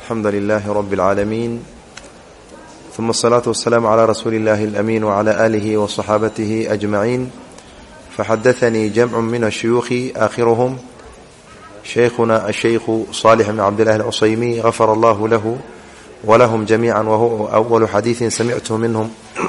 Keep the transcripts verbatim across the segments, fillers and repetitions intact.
الحمد لله رب العالمين ثم الصلاة والسلام على رسول الله الأمين وعلى آله وصحابته أجمعين. فحدثني جمع من الشيوخ آخرهم شيخنا الشيخ صالح بن عبد الله العصيمي غفر الله له ولهم جميعا، وهو أول حديث سمعته منهم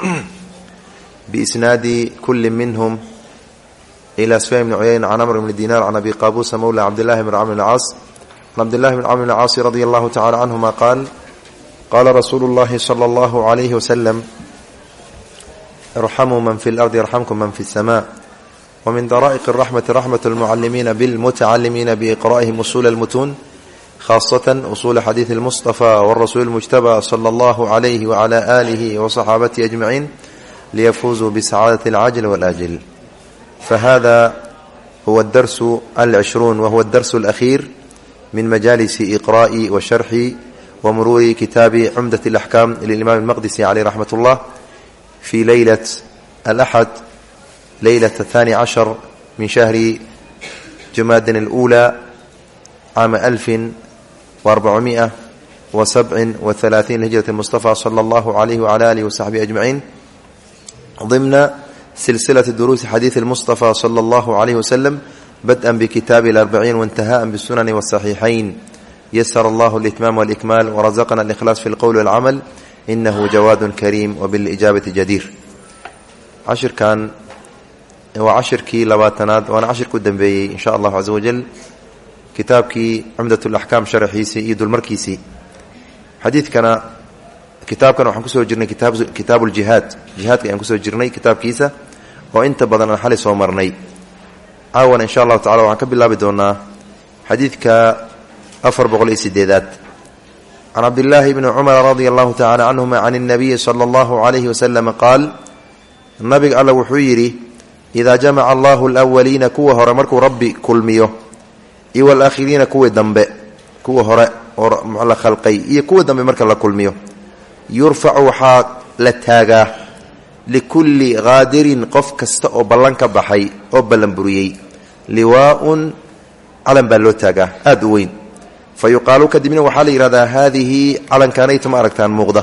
بإسناد كل منهم إلى سفيان بن عيينة عن عمرو بن دينار عن أبي قابوس مولى عبد الله بن عمرو بن العاص عن عبد الله بن عمرو بن العاص رضي الله تعالى عنهما قال قال رسول الله صلى الله عليه وسلم ارحموا من في الأرض يرحمكم من في السماء. ومن درائق الرحمة رحمة المعلمين بالمتعلمين بإقرائهم أصول المتون، خاصة أصول حديث المصطفى والرسول المجتبى صلى الله عليه وعلى آله وصحابته أجمعين ليفوزوا بسعادة العاجل والآجل. فهذا هو الدرس العشرون، وهو الدرس الأخير من مجالس إقراء وشرح ومرور كتاب عمدة الأحكام للإمام المقدسي عليه رحمة الله في ليلة الأحد، ليلة الثاني عشر من شهر جماد الأولى عام ألف وأربعمائة وسبع وثلاثين هجرة المصطفى صلى الله عليه وعلى آله وصحبه أجمعين، ضمن سلسلة دروس حديث المصطفى صلى الله عليه وسلم، بدءا بكتاب الأربعين وانتهاء بالسنن والصحيحين. يسر الله الإتمام والإكمال ورزقنا الإخلاص في القول والعمل، إنه جواد كريم وبالإجابة جدير. عشر كان وعشر كي لباتناد وانا عشر كدن بي إن شاء الله عز وجل كتاب كي عمدة الأحكام شرحيسي إيد المركيسي. حديث كان كتاب كان وحنكسو جرني كتاب كتاب الجهاد جهاد كان كسو جرني كتاب كيسة وانت بدنا حالس ومرني عاون إن شاء الله تعالى. وعنك بالله بدونا حديث كأفر بغل سديدات عن عبد الله بن عمر رضي الله تعالى عنهما عن النبي صلى الله عليه وسلم قال النبي على وحيري إذا جمع الله الأولين كوه هراء مركو ربي كل ميو إيوى الآخرين كوه دنب كوه هراء على خلقي إيه كوه دنب مركو الله كل ميو يرفع حاق لتاقا لكل غادر قف كست أو بلنك بحي أو بلنبريي لواء علم بلوتاقا أدوين فيقال كدمين وحال إرادة هذه علم كانت ماركتان مغضة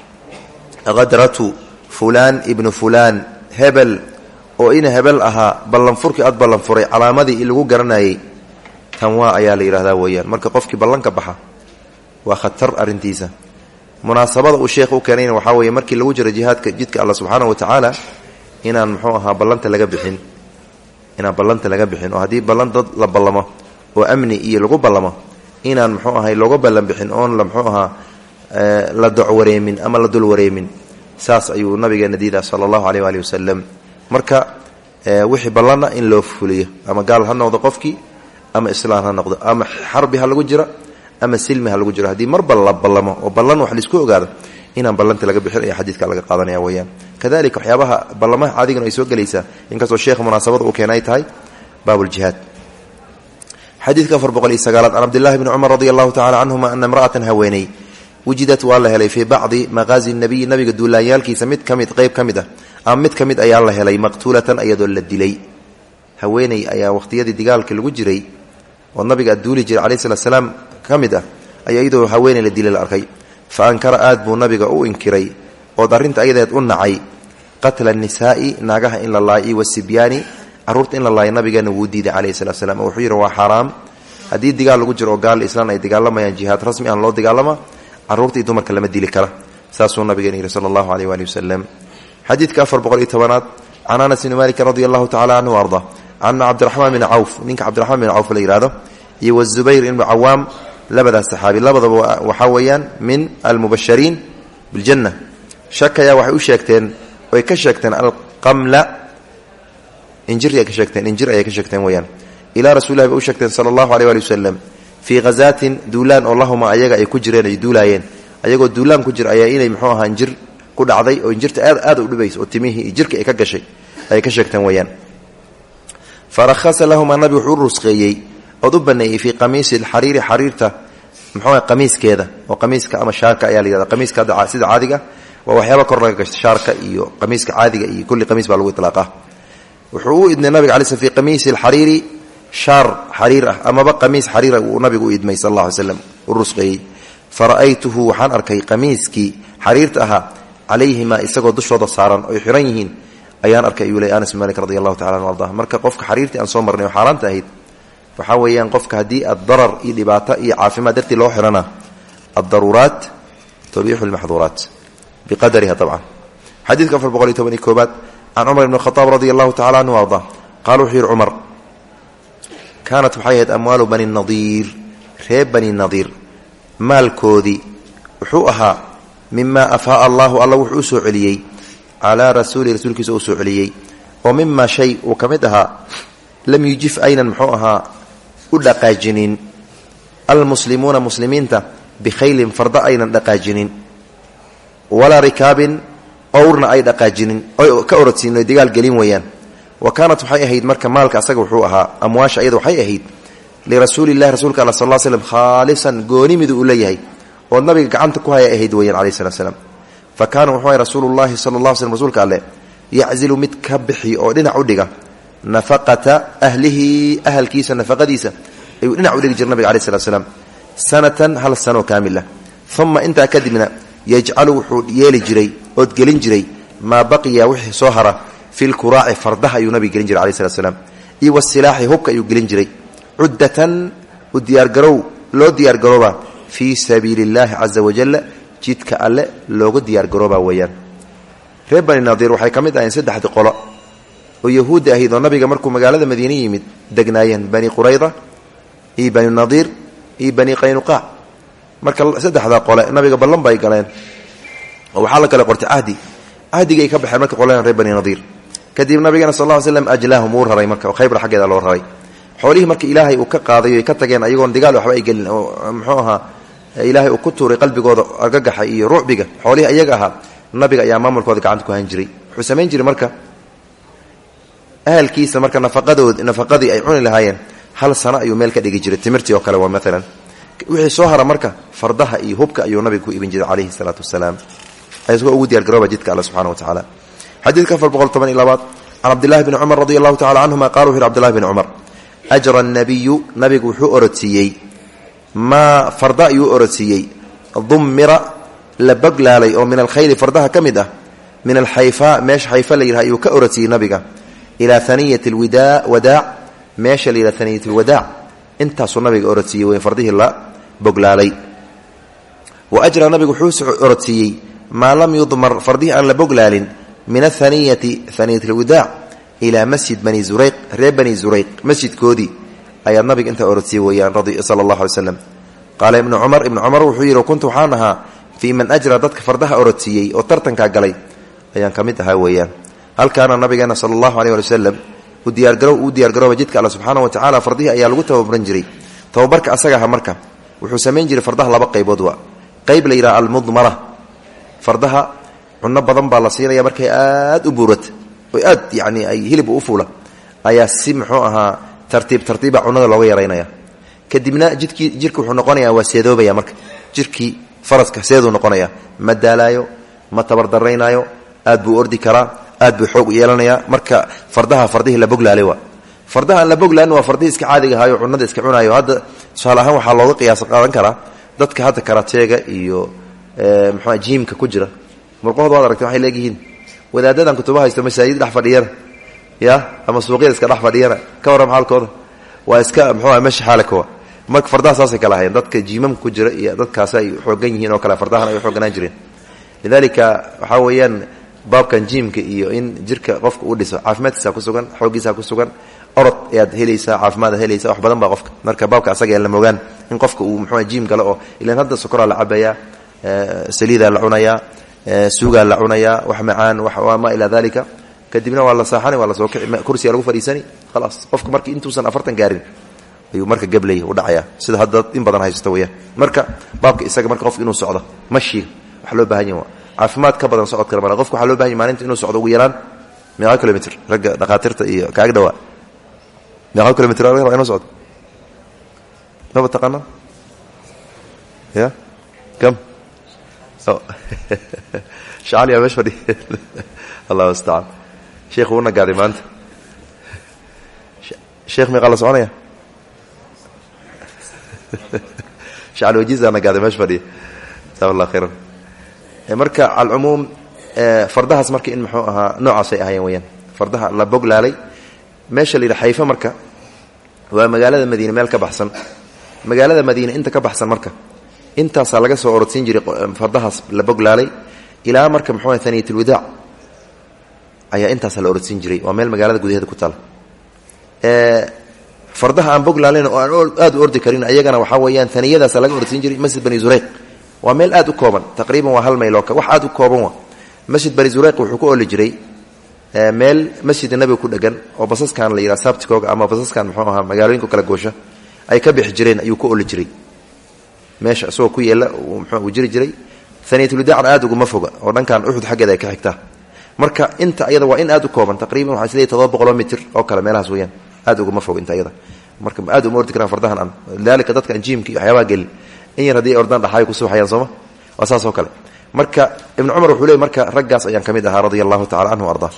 غدرة فلان ابن فلان هبل oo in hebel ahaa ballanfurkii aad ballanfuray calaamadii lagu garanayay tan waa ayaa la yiraahdaa weeyaan. marka qofkii ballanka baxa waa khatar arintiisa. munaasabada uu sheekhu keenay waxa weeye markii lagu jiro jihaadka jidka Allah subhanahu wa ta'ala inaan muxuu ahaa ballanta laga bixin inaan ballanta laga bixin oo hadii ballan dad la ballamo oo amni iyo lagu ballamo inaan muxuu ahaa looga ballan bixin oo la muxuu ahaa la ducwareemin ama la dul wareemin. saas ayuu nabigeena diiday sallallahu alayhi wa sallam. marka wixii ballana in loo fuliyo ama gaal ha noqdo qofkii ama islaam ha noqdo ama xarbi ha lagu jira ama silmi ha lagu jira hadii mar balla ballamo oo ballan wax la isku ogaado inaan ballanta laga bixin ay xadiiska laga qaadanaya weeyaan. kadalika waxyaabaha ballamaha caadiga ay soo galaysa inkastoo sheekh munaasabada uu keenay tahay baabul jihad. xadiiska afar boqol iyo sagaal an Abdullah ibn Umar radiyallahu ta'ala anhuma anna imra'atan hawaynay wujidat wala helay fi ba'di maghazi an-nabi nabiga duulayaalkiisa mid kamid qayb kamid ah ama mid kamid ayaa la helay maqtuulatan ayadoo la dilay. haweenay ayaa waqtiyadii dagaalka lagu jiray oo nabiga duuli jiray kaleey salaam kamid ah ayaa iyadoo haweenay la dilay la arkay. fa ankara aad buu nabiga u inkiray oo darinta ayadeed u nacay qatl an-nisaa'i naagaha in la laayi wasibyani arurta in la laayi nabigana wuu diiday kaleey salaam oo wuxuu yiri waa xaraam hadii dagaal lagu jiro oo gaal islaan ay dagaalamayaan jihaad rasmi aan loo dagaalama arurta iyo dumarka lama dili kara. saasuu nabigeena yiri sallallahu alayhi wa sallam. حديث كافر بقول إتبانات عن أنس بن مالك رضي الله تعالى عنه وأرضاه عن عبد الرحمن بن عوف نينك عبد الرحمن بن عوف الإرادة يو الزبير بن عوام لبدا الصحابي لبدا وحويان من المبشرين بالجنة شك يا وحي وشكتين ويكشكتين القملة انجر يا كشكتين انجر يا كشكتين ويان إلى رسول الله وشكتين صلى الله عليه وسلم في غزات دولان اللهم أيجا يكجرين يدولاين أيجا دولان كجر أيين يمحوها انجر ku dhacday oo injirta aad aad u dhibayso oo timihii jirka ay ka gashay ay ka sheegtan wayaan. farakhasa lahum annabi wuxuu rusqeeyay oo u baneeyay fi qamiis al-xariir xariirta muxuu qamiiskeeda oo qamiiska ama shaarka ayaa la yiraahdaa. qamiiska sida caadiga waa waxyaabo kor laga gasho shaarka iyo qamiiska caadiga iyo kulli qamiis baa lagu itlaaqa. wuxuu u idnay nabiga calaysay fi qamiis al-xariir shaar xariir ah ama ba qamiis xariir uu nabigu u idmay sallallahu alayhi wasallam urusqeeyay. fara'aytuhu waxaan arkay qamiiskii xariirta ahaa calayhimaa isagoo dushooda saaran oy xiran yihiin ayaan arkay ayuu ley anas bin malik radi allahu tacala anu ardah marka qofka xariirtii aan soo marnay oo xaaraanta ahayd waxaa weeyaan qofka haddii addarar iyo dhibaato iyo caafimaad dartii loo xirana addaruuraat tubiixu lmaxduuraat biqadariha dabcan xadiidka afar boqol iyo toban iyo koobaad can cumar ibn khadaab radi allahu tacala anhu ardah qaala wuxuu yihi cumar kaanat waxay ahayd amwaalu bani nadiir reer bani nadiir maalkoodii wuxuu ahaa mimaa afaaa allahu alla wuxuu u soo celiyey calaa rasuuli rasuulkiisa uu soo celiyey oo mimaa shay uu ka mid ahaa lam yujif aynan muxuu ahaa u dhaqaajinin almuslimuuna muslimiinta bikhaylin farda aynan dhaqaajinin walaa rikaabin owrna ay dhaqaajinin oy ka orodsiinin oy dagaal gelin weeyaan wa kaanat waxay ahayd marka maalka asaga wuxuu ahaa amwaasha iyada waxay ahayd lirasuulillahi rasuulka alla sal slam khaalisan gooni midu uu leeyahay oo nabiga gacanta ku haya ahayd weeyaan alayh salat slam fa kaana wuxuu ahay rasuulullahi sala allah slm rasuulka alle yaczilu mid ka bixi oo dhinac u dhiga nafaqata ahlihi ahalkiisa nafaqadiisa ayuu dhinac u dhigi jira nabiga alay slat slam sanatan hal sanoo kaamila uma intaa kadibna yajcalu wuxuu yeeli jiray ood gelin jiray maa baqiya wixii soo hara fi lkuraaci fardaha ayuu nabiga gelin jiray alayh slat slam iyo wasilaaxi hubka ayuu gelin jiray cuddatan u diyaargarow loo diyaargarooba fii sabiili illaahi caza wajalla jidka alle loogu diyaargarooba weeyaan reer bani nadiir waxay ka mid ahayn saddexdii qolo oo yahuudda ahayd oo nabiga markuu magaalada madiine yimid degnaayeen bani qurayda iyo bani nadiir iyo bani qaynuqaac marka saddexdaa qole nabiga ballan bay galeen oo waxaa la kale qortay cahdi cahdigay ka baxeen marka qoleen reer bani nadiir kadib nabigana sal lla ly slam ajlaahum wuu raray marka oo khaybar xaggeeda loo raray xoolihii marka ilaahay uu ka qaaday ay ka tageen ayagoon digaal waxba ay gelin oo muxuu ahaa ilaahay uu ku tuuray qalbigooda argagaxa iyo rucbiga xoolihii ayaga ahaa nabiga ayaa maamulkooda gacanta ku han jiray wuxuu samayn jiray marka ahalkiisa marka nafaqadood nafaqadii ay cuni lahaayeen hal sano ayuu meel ka dhigi jiray timirtii oo kale waa maalan wixii soo hara marka fardaha iyo hubka ayuu nabiga ku ibin jiray calayhi salaatu wasalaam ayagoo ugu diyaargarooba jidka alla subxana wa tacaala xadiidka afar boqol toban iyo labaad can cabdillahi bni cumar radi allahu tacala canhuma qala wuxu yhi cbdillahi bni cumar ajra nabiyu nabigu wuxuu orodsiiyey maa farda ayuu orodsiiyey dummira la boglaalay oo min alkhayli fardaha ka mid ah min alxayfa meesha xayfa la yidhaha ayuu ka orodsiiyey nabiga ilaa haniyati wadaac meesha la yidhaha haniyat lwadaac intaasuu nabiga orodsiiyey wey fardihii la boglaalay wa ajra nabigu wuxuu orodsiiyey maa lam yudmar fardihii aan la boglaalin min ahaniyati haniyat lwadaac ilaa masjid bani zurayq reer bani zurayq masjidkoodii ayaa nabiga intaa orodsiiyey weeyaan sala allahu alay slam qaala ibnu cumar ibnu cumar wuxuu yidhi kuntu waxaan ahaa fii man ajra dadka fardaha orodsiiyey oo tartankaa galay ayaan ka mid ahaa weeyaan halkaana nabigeena sala allahu aleyh ali wasalam u diyaargarow uu diyaargarooba jidka alla subxaana wa tacala fardihii ayaa lagu tababaran jiray tababarka asaga aha marka wuxuu samayn jiray fardaha laba qaybood waa qayb la yidhaha almudmara fardaha cunno badan baa la siinaya markay aad u buurata oo aad yacni ay hilib u fuula ayaa si muxuu ahaa tartiib tartiiba cunnada looga yaraynaya kadibna jidkii jirka wuxuu noqonayaa waa seedoobaya marka jirkii faraska seeduu noqonaya ma daalaayo ma tabardaraynaayo aad buu ordi karaa aad buu xoog u yeelanayaa marka fardaha fardihii la boglaalay waa fardaha aan la boglaalin waa fardihii iska caadiga ahaayo cunnada iska cunaayo hadda tusaale ahaan waxaa looga qiyaas qaadan karaa dadka hadda karateega iyo muxua jiimka ku jira murqahooda waad aragtay waxay leegyihiin wadaadadan kutuba haysto masaajid dhex fadhiyana ya ama suuqyada iska dhex fadhiyana ka warram xaalkooda waa iska muxuua meesha xaalakawa marka fardaha saasay kala hayeen dadka jiimamka ku jira iyo dadkaasi ay xoogan yihiin oo kale fardahan ay xooganaan jireen lidaalika waxaa weeyaan baabkan jiimka iyo in jirka qofka uu dhiso caafimaadkiisa ku sugan xoogiisa ku sugan orod ayaad helaysaa caafimaad helaysaa wax badan baa qofka marka baabka asaga ee la mogaan in qofka uu muxuu jiim galo oo ilaan hadda sokoraa la cabayaa saliidaa la cunayaa suugaa la cunayaa wax macaan wax ma ilaa dalika kadibna waa la saaxani waa la soo kici kursiga lagu fadhiisani khalaas qofka markii intuusan afartan gaarin ayuu marka gablay u dhacaya sida hadda in badan haysto weeyaan marka baabka isaga marka qofka inuu socdo mashi wax loo baahan yahay caafimaad ka badan socodka mara qofka waxa loo baahan yahay maalinta inuu socdo ugu yaraan meeqa kilometer ragga dhaqaatirta iyo kaaga dhawaa meeqa kilometer ragga inuu socdo ma taqaana ya kam oh shacali ya mashfadi allah musta'an sheekhu una gaari maanta sheekh meeqa la soconaya shacali wajiza ana gaari mashfadi jazahu allah khayran marka alcumuum fardahaas marka in muxuu ahaa noocaasay ahaayeen weyaan fardaha la boglaalay meesha la yidha xayfa marka waa magaalada madiine meel ka baxsan magaalada madiine inta ka baxsan marka intaasaa laga soo orodsiin jiray fardahaas la boglaalay ilaa marka muxuu aha haniyatulwadaac ayaa intaasa la orodsiin jiray waa meel magaalada gudaheeda ku taala fardaha aan boglaalayn oo aan aad u ordi karin ayagana waxaa weeyaan haniyadaasa laga orodsiin jiray masjid bani zureyq waa meel aad u kooban taqriiban waa hal mayl oo wax aad u kooban waa masjid bani zureyq wuxuu ku ooli jiray meel masjida nabiga ku dhegan oo basaskan la yidhaha saabtikooga ama basaskan muxuu ahaa magaalooyinka kala goosha ay ka bixi jireen ayuu ku ooli jiray meesha isagoo ku yeela muxuu jiri jiray haniyatulwadaacna aad uguma foga oo dhankan uxud xaggeeda ay ka xigtaa marka inta ayada waa in aad u kooban taqriiban waxaa isleeyahay todoba boqoloo mitir oo kale meelahaas weeyaan aad uguma fog inta ayada marka aad uma ordi karaan fardahan aan lidaalika dadka aan jiimka iyo waxyaabaha gelin in yar haddii ay ordaan dhaxaayo kusoo waxayaan sooma waa saas oo kale marka ibnu cumar wuxuu leeyay marka raggaas ayaan ka mid ahaa radia allahu tacala canhu ardaa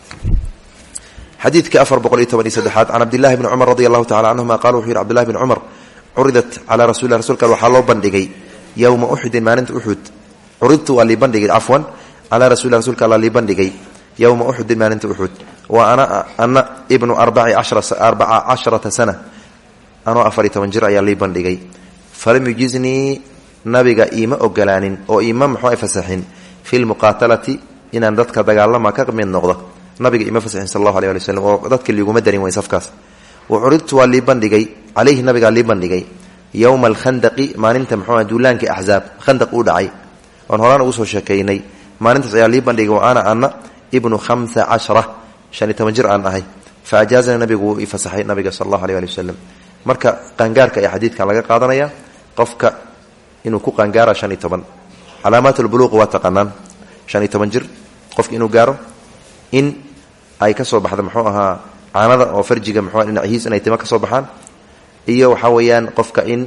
xadiidka afar boqol iyo toban iyo saddexaad can cabdillahi bni cumar radia allahu tacala canhuma qala wuxuu yidhi cbdillahi bni cumar curidat calaa rasulilah rasulka waxaa loo bandhigay yowma uxudin maalinta uxud curidtu waa lii bandhigay cafwan calaa rasulilah rasulka alla lii bandhigay yowma uxudin maalinta uxud wa ana ana ibnu arbaci arbaca casharata sana anoo afariy toban jir ayaa lii bandhigay falam yujiznii nabiga iima ogolaanin oo iima muxuu ay fasaxin fi lmuqaatalati inaan dadka dagaalama ka mid noqdo nabiga ima fasaxin sal allahu alay ali waslm oo dadka liiguma darin weyn safkaas wa curidtu waa lii bandhigay calayhi nabigaa lii bandhigay yowma alkhandaqi maalinta muxuu duulaankii axzaab khandaq uu dhacay oon horaan ugu soo sheekaynay maalintaas ayaa lii bandhigay wa ana ana ibnu hamsa cashara shan iyo toban jir aan ahay fa ajaazana nabigu wuu ii fasaxay nabiga sal allahu alay ali wasalam marka qaangaarka ayaa xadiidkan laga qaadanaya qofka inuu ku qaangaara shan iyo toban calaamaat lbuluuqi waa taqaanaan shan iyo toban jir qofka inuu gaaro in ay ka soo baxda muxuu ahaa caanada oo farjiga muxuu dhinacihiis inay tima ka soo baxaan iyo waxaa weeyaan qofka in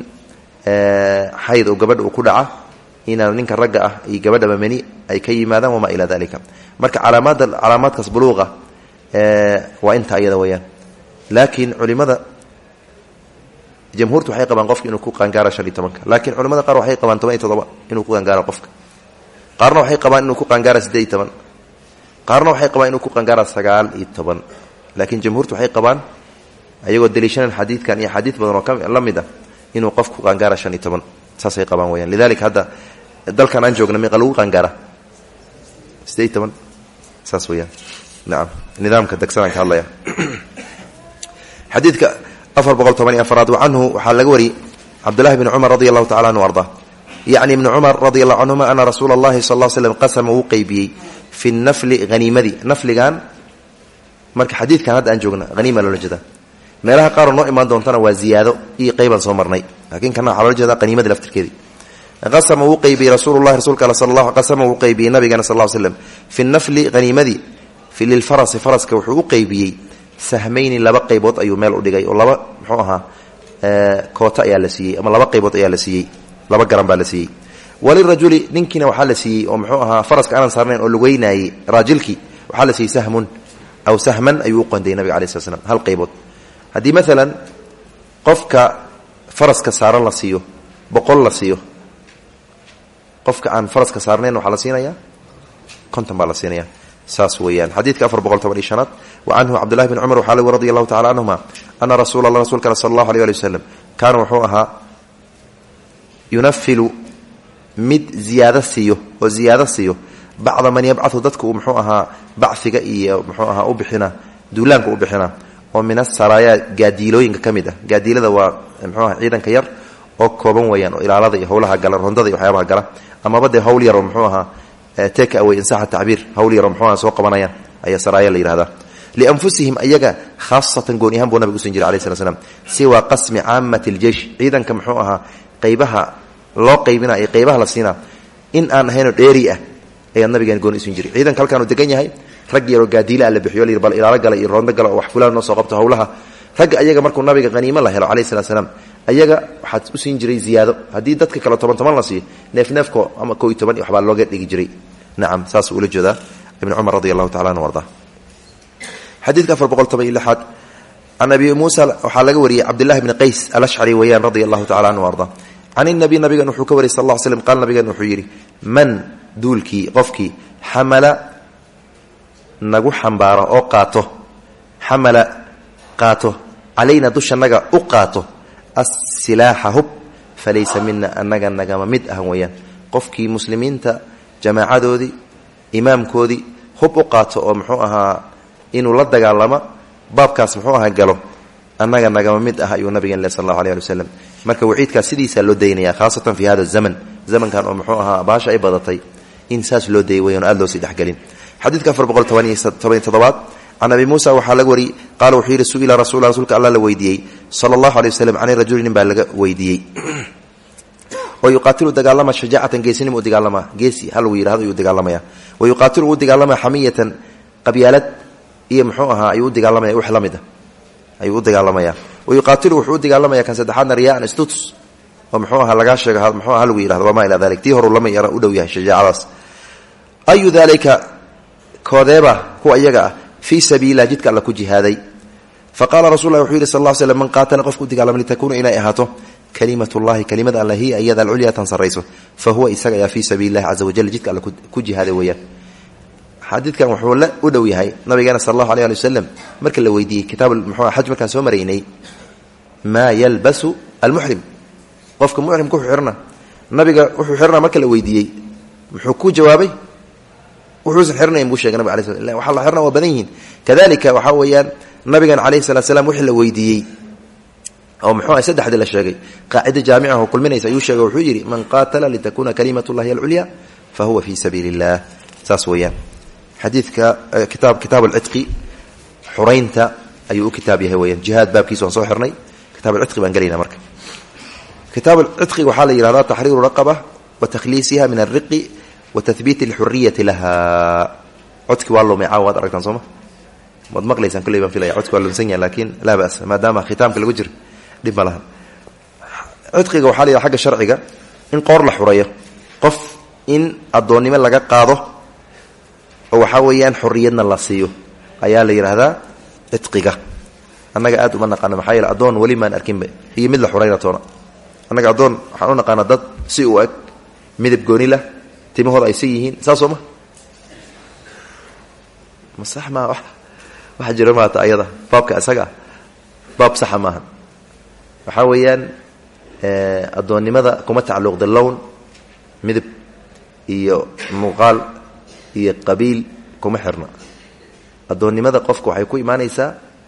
xayd oo gabadha uu ku dhaca inaan ninka ragga ah iyo gabadhaba meni ay ka yimaadaan wamaa ilaa dalika marka calaamaadda calaamaadkaas buluuqa waa inta iyada weeyaan laakiin culimada jamhuurtu waxay qabaan qofka inuu ku qaangaaro shan iyo tobanka laakiin culimada qaar waxay qabaan toban iyo todoba inuu ku qaangaaro qofka qaarna waxay qabaan inuu ku qaangaaro siddeed iyo toban qaarna waxay qabaan inuu ku qaangaaro sagaal iyo toban laakiin jamhuurtu waxay qabaan ayagoo daliishanan xadiidkan iyo xadiid badan oo la mid ah inuu qofku ku qaangaaro shan iyo toban saasay qabaan weyaan lidalika hadda dalkan aan joogna meeqa lagu qaangaara siddeed iyo toban saas weyaan nacam nidaamka degsanaan ka hadlaya xadiidka afar boqol toban iyo afaraad canhu waxaa laga wariyey cabdullahi bni cumar radi allahu tacala anhu ardaa yacni ibni cumar radi allahu canhuma ana rasuula allahi sal l slm qasama wuu qeybiyey fi nafli haniimadii nafligan marka xadiidkan hadda aan joogna haniima loola jeedaa meelaha qaaroo noo imaan doontana waa ziyaado iyo qeybaan soo marnay laakiin kana waxaa loola jeedaa haniimadii laftirkeedii qasama wuu qeybiyey rasuululahi rasuulka al sal qasama wuu qeybiyey nabigana sal l slm fi nafli haniimadii fi lilfarasi faraska wuxuu u qeybiyey sahmayni laba qaybood ayuu meel u dhigay oo laba muxuu ahaa koota ayaa la siiyey ama laba qaybood ayaa la siiyey laba garan baa la siiyey walirajuli ninkiina waxaa la siiyey oo muxuu ahaa faraska aanan saarnayn oo lugeynaayey raajilkii waxaa la siiyey sahmun aw sahman ayuu u qondayay nabiga alai slat slam hal qaybood haddii maalan qofka faraska saaran la siiyo boqol la siiyo qofka aan faraska saarnayn waxaa la siinayaa konton baa la siinaya saas weeyaan xadiidka afar boqol toban iyo shanaad wa canhu cabdullahi bn cumar waxaa lagu radi allahu tacala canhuma ana rasuula allah rasulka al sala allahu alay ali wasalam kaana wuxuu ahaa yunafilu mid ziyaado siiyo oo ziyaado siiyo bacda man yabcathu dadka uu muxuu ahaa bachiga iyo muxuu ahaa u bixina duulaanka u bixina oo min asaraaya gaadiilooyinka ka mid ah gaadiilada waa muxuu aha ciidanka yar oo kooban weeyaan oo ilaalada iyo howlaha gala rondada iyo waxyaabaha gala amaba dee howl yar oo muxuu ahaa take away insaxa tacbiir hawl yaro muxuu soo qabanayaan ayaa saraaya la yidhahdaa lianfusihim ayaga khaasatan gooni ahaan buu nabigu usan jiray alayh slat slam siwa qasmi caamati ljeish ciidanka muxuu ahaa qaybaha loo qaybina iyo qaybaha la siinaa in aan ahaynoo dheeri ah ayaa nabigaan gooni usan jiray ciidanka halkaanuu degan yahay rag yaroo gaadiilaa la bixiyo layidhi bal ilaalo gala iyo roondo gala oo wax fulaan noo soo qabto howlaha ragga ayaga markuu nabiga haniimo la helo calayh salat slaam ayaga waxaad u siin jiray ziyaado haddii dadka kale toban toban la siiyo neef neefko ama ko iyo toban iyo waxbaa looga dhigi jiray nacam saas ula jeedaa ibn cumar radi allahu tacala anhu arda xadiidka afar boqol toban iyo lixaad can abi muusa waxaa laga wariyey cabdillahi bni qays alashcari weeyaan radia allahu tacala anhu arda can inabiy nabigan wuxuu ka wariyay sal alla ly slam qaal nabigan wuxuu yidhi man duulkii qofkii xamala nagu xambaaro oo qaato xamala qaato calayna dushanaga u qaato asilaaxa hub falaysa mina anaga nagama mid ah weeyaan qofkii muslimiinta jamaacadoodii imaamkoodii hub u qaato oo muxuu ahaa inuu la dagaalamo baabkaas muxuu ahaa galo annaga nagama mid ah ayuu nabigan leh sal allahu alay ali wasalam marka waciidkaas sidiisaa loo daynaya khaasatan fi hada zaman zamankan oo muxuu ahaa baasha ay badatay in saas loo dayay weyan aad loo sii dhexgelin xadiidka afar boqol tobaniyo toddobaad can abi muusa waxaa laga wariyey qaala wuxuu yidhi su-ila rasul rasuulka alla la weydiiyey sala allahu alay wasalam can rajuli nin baa laga weydiiyey wa yuqaatilu dagaalama shajaacatan geesinima u dagaalamaa geesi ha lagu yidhahdo ayuu dagaalamaya wa yuqaatilu u dagaalama xamiyatan qabyaalad iyo muxuu ahaa ayuu u dagaalamaya wax la mid ah ayuu u dagaalamaya wa yuqaatilu wuxuu u dagaalamaya kan saddexaadna riyaan stuts oo muxuu ahaa lagaa sheega muxuu aha lagu yidhahdo wamaa ilaa dalik tii horu lama yara u dhow yahay shajaacadaas ayu dalika koodeeba kuwa iyaga ah fii sabiililah jidka alla ku jihaaday faqaala rasul lah wuxuu yidhi sal ll slam man qaatala qofku u dagaalama litakuuna inay ahaato kalimat llahi kalimada alla hiya iyada alculya tan sarayso fa huwa isaga ayaa fii sabiili llahi caza wajal jidka alla ku jihaaday weeyaan xadiidkan wuxuu la u dhow yahay nabigeena sal allahu alay ali wasalam marka la weydiiyey kitaab muxuu xaj markaan soo maraynay maa yalbasu almuxrim qofka muxrimka wuxuu xirna nabiga wuxuu xirnaa marka la weydiiyey muxuu ku jawaabay wuxuusan xirnayn buu sheegay nabig alay sl waxa la xirna waa badan yihiin kadalika waxaa weeyaan nabigan calayhi salatu slam wixii la weydiiyey oo muxuu ah saddexdii la sheegay qaacida jaamica oo kulminaysa ayuu sheegay wuxuu yidhi man qaatala litakuna kalimat llahi alculya fa huwa fii sabiili illah saas weeyaan xadiidka kitaab kitaab alcidqi xuraynta ayuu u kitaab yahay weyaan jihaad baabkiisa waan soo xirnay kitaab alcidqi baan gelayna marka kitaab alcidqi waxaa la yihahdaa taxriiru raqaba wa takhliisiha min alriqi wa tahbiiti alxuriyati laha codki waa lumay caawa waad aragtaan sooma waad maqlaysaan kulley baan filaya codki waa lumsan yahay laakiin laa ba'sa maadaama khitaamka lagu jiro dhib ma laha cidqiga waxaa la yidhaha xagga sharciga in qoor la xureeyo qof in addoonnimo laga qaado oo waxaa weeyaan xorriyadna la siiyo ayaa la yidhaahdaa cidqiga annaga aad uma naqaano maxaa yeele addoon weli maan arkinba iyo mid la xurayna toona annaga addoon waxaan u naqaanaa dad si u eg midab gooni lah timahooda ay si yihiin saasoo ma ma sax maa waxa jiro maata ayada baabka isaga ah baab saxa maaha waxaa weeyaan addoonnimada kuma tacalluqda lown midab iyo muuqaal iyo qabiil kuma xirna addoonnimada qofka waxay ku imaanaysaa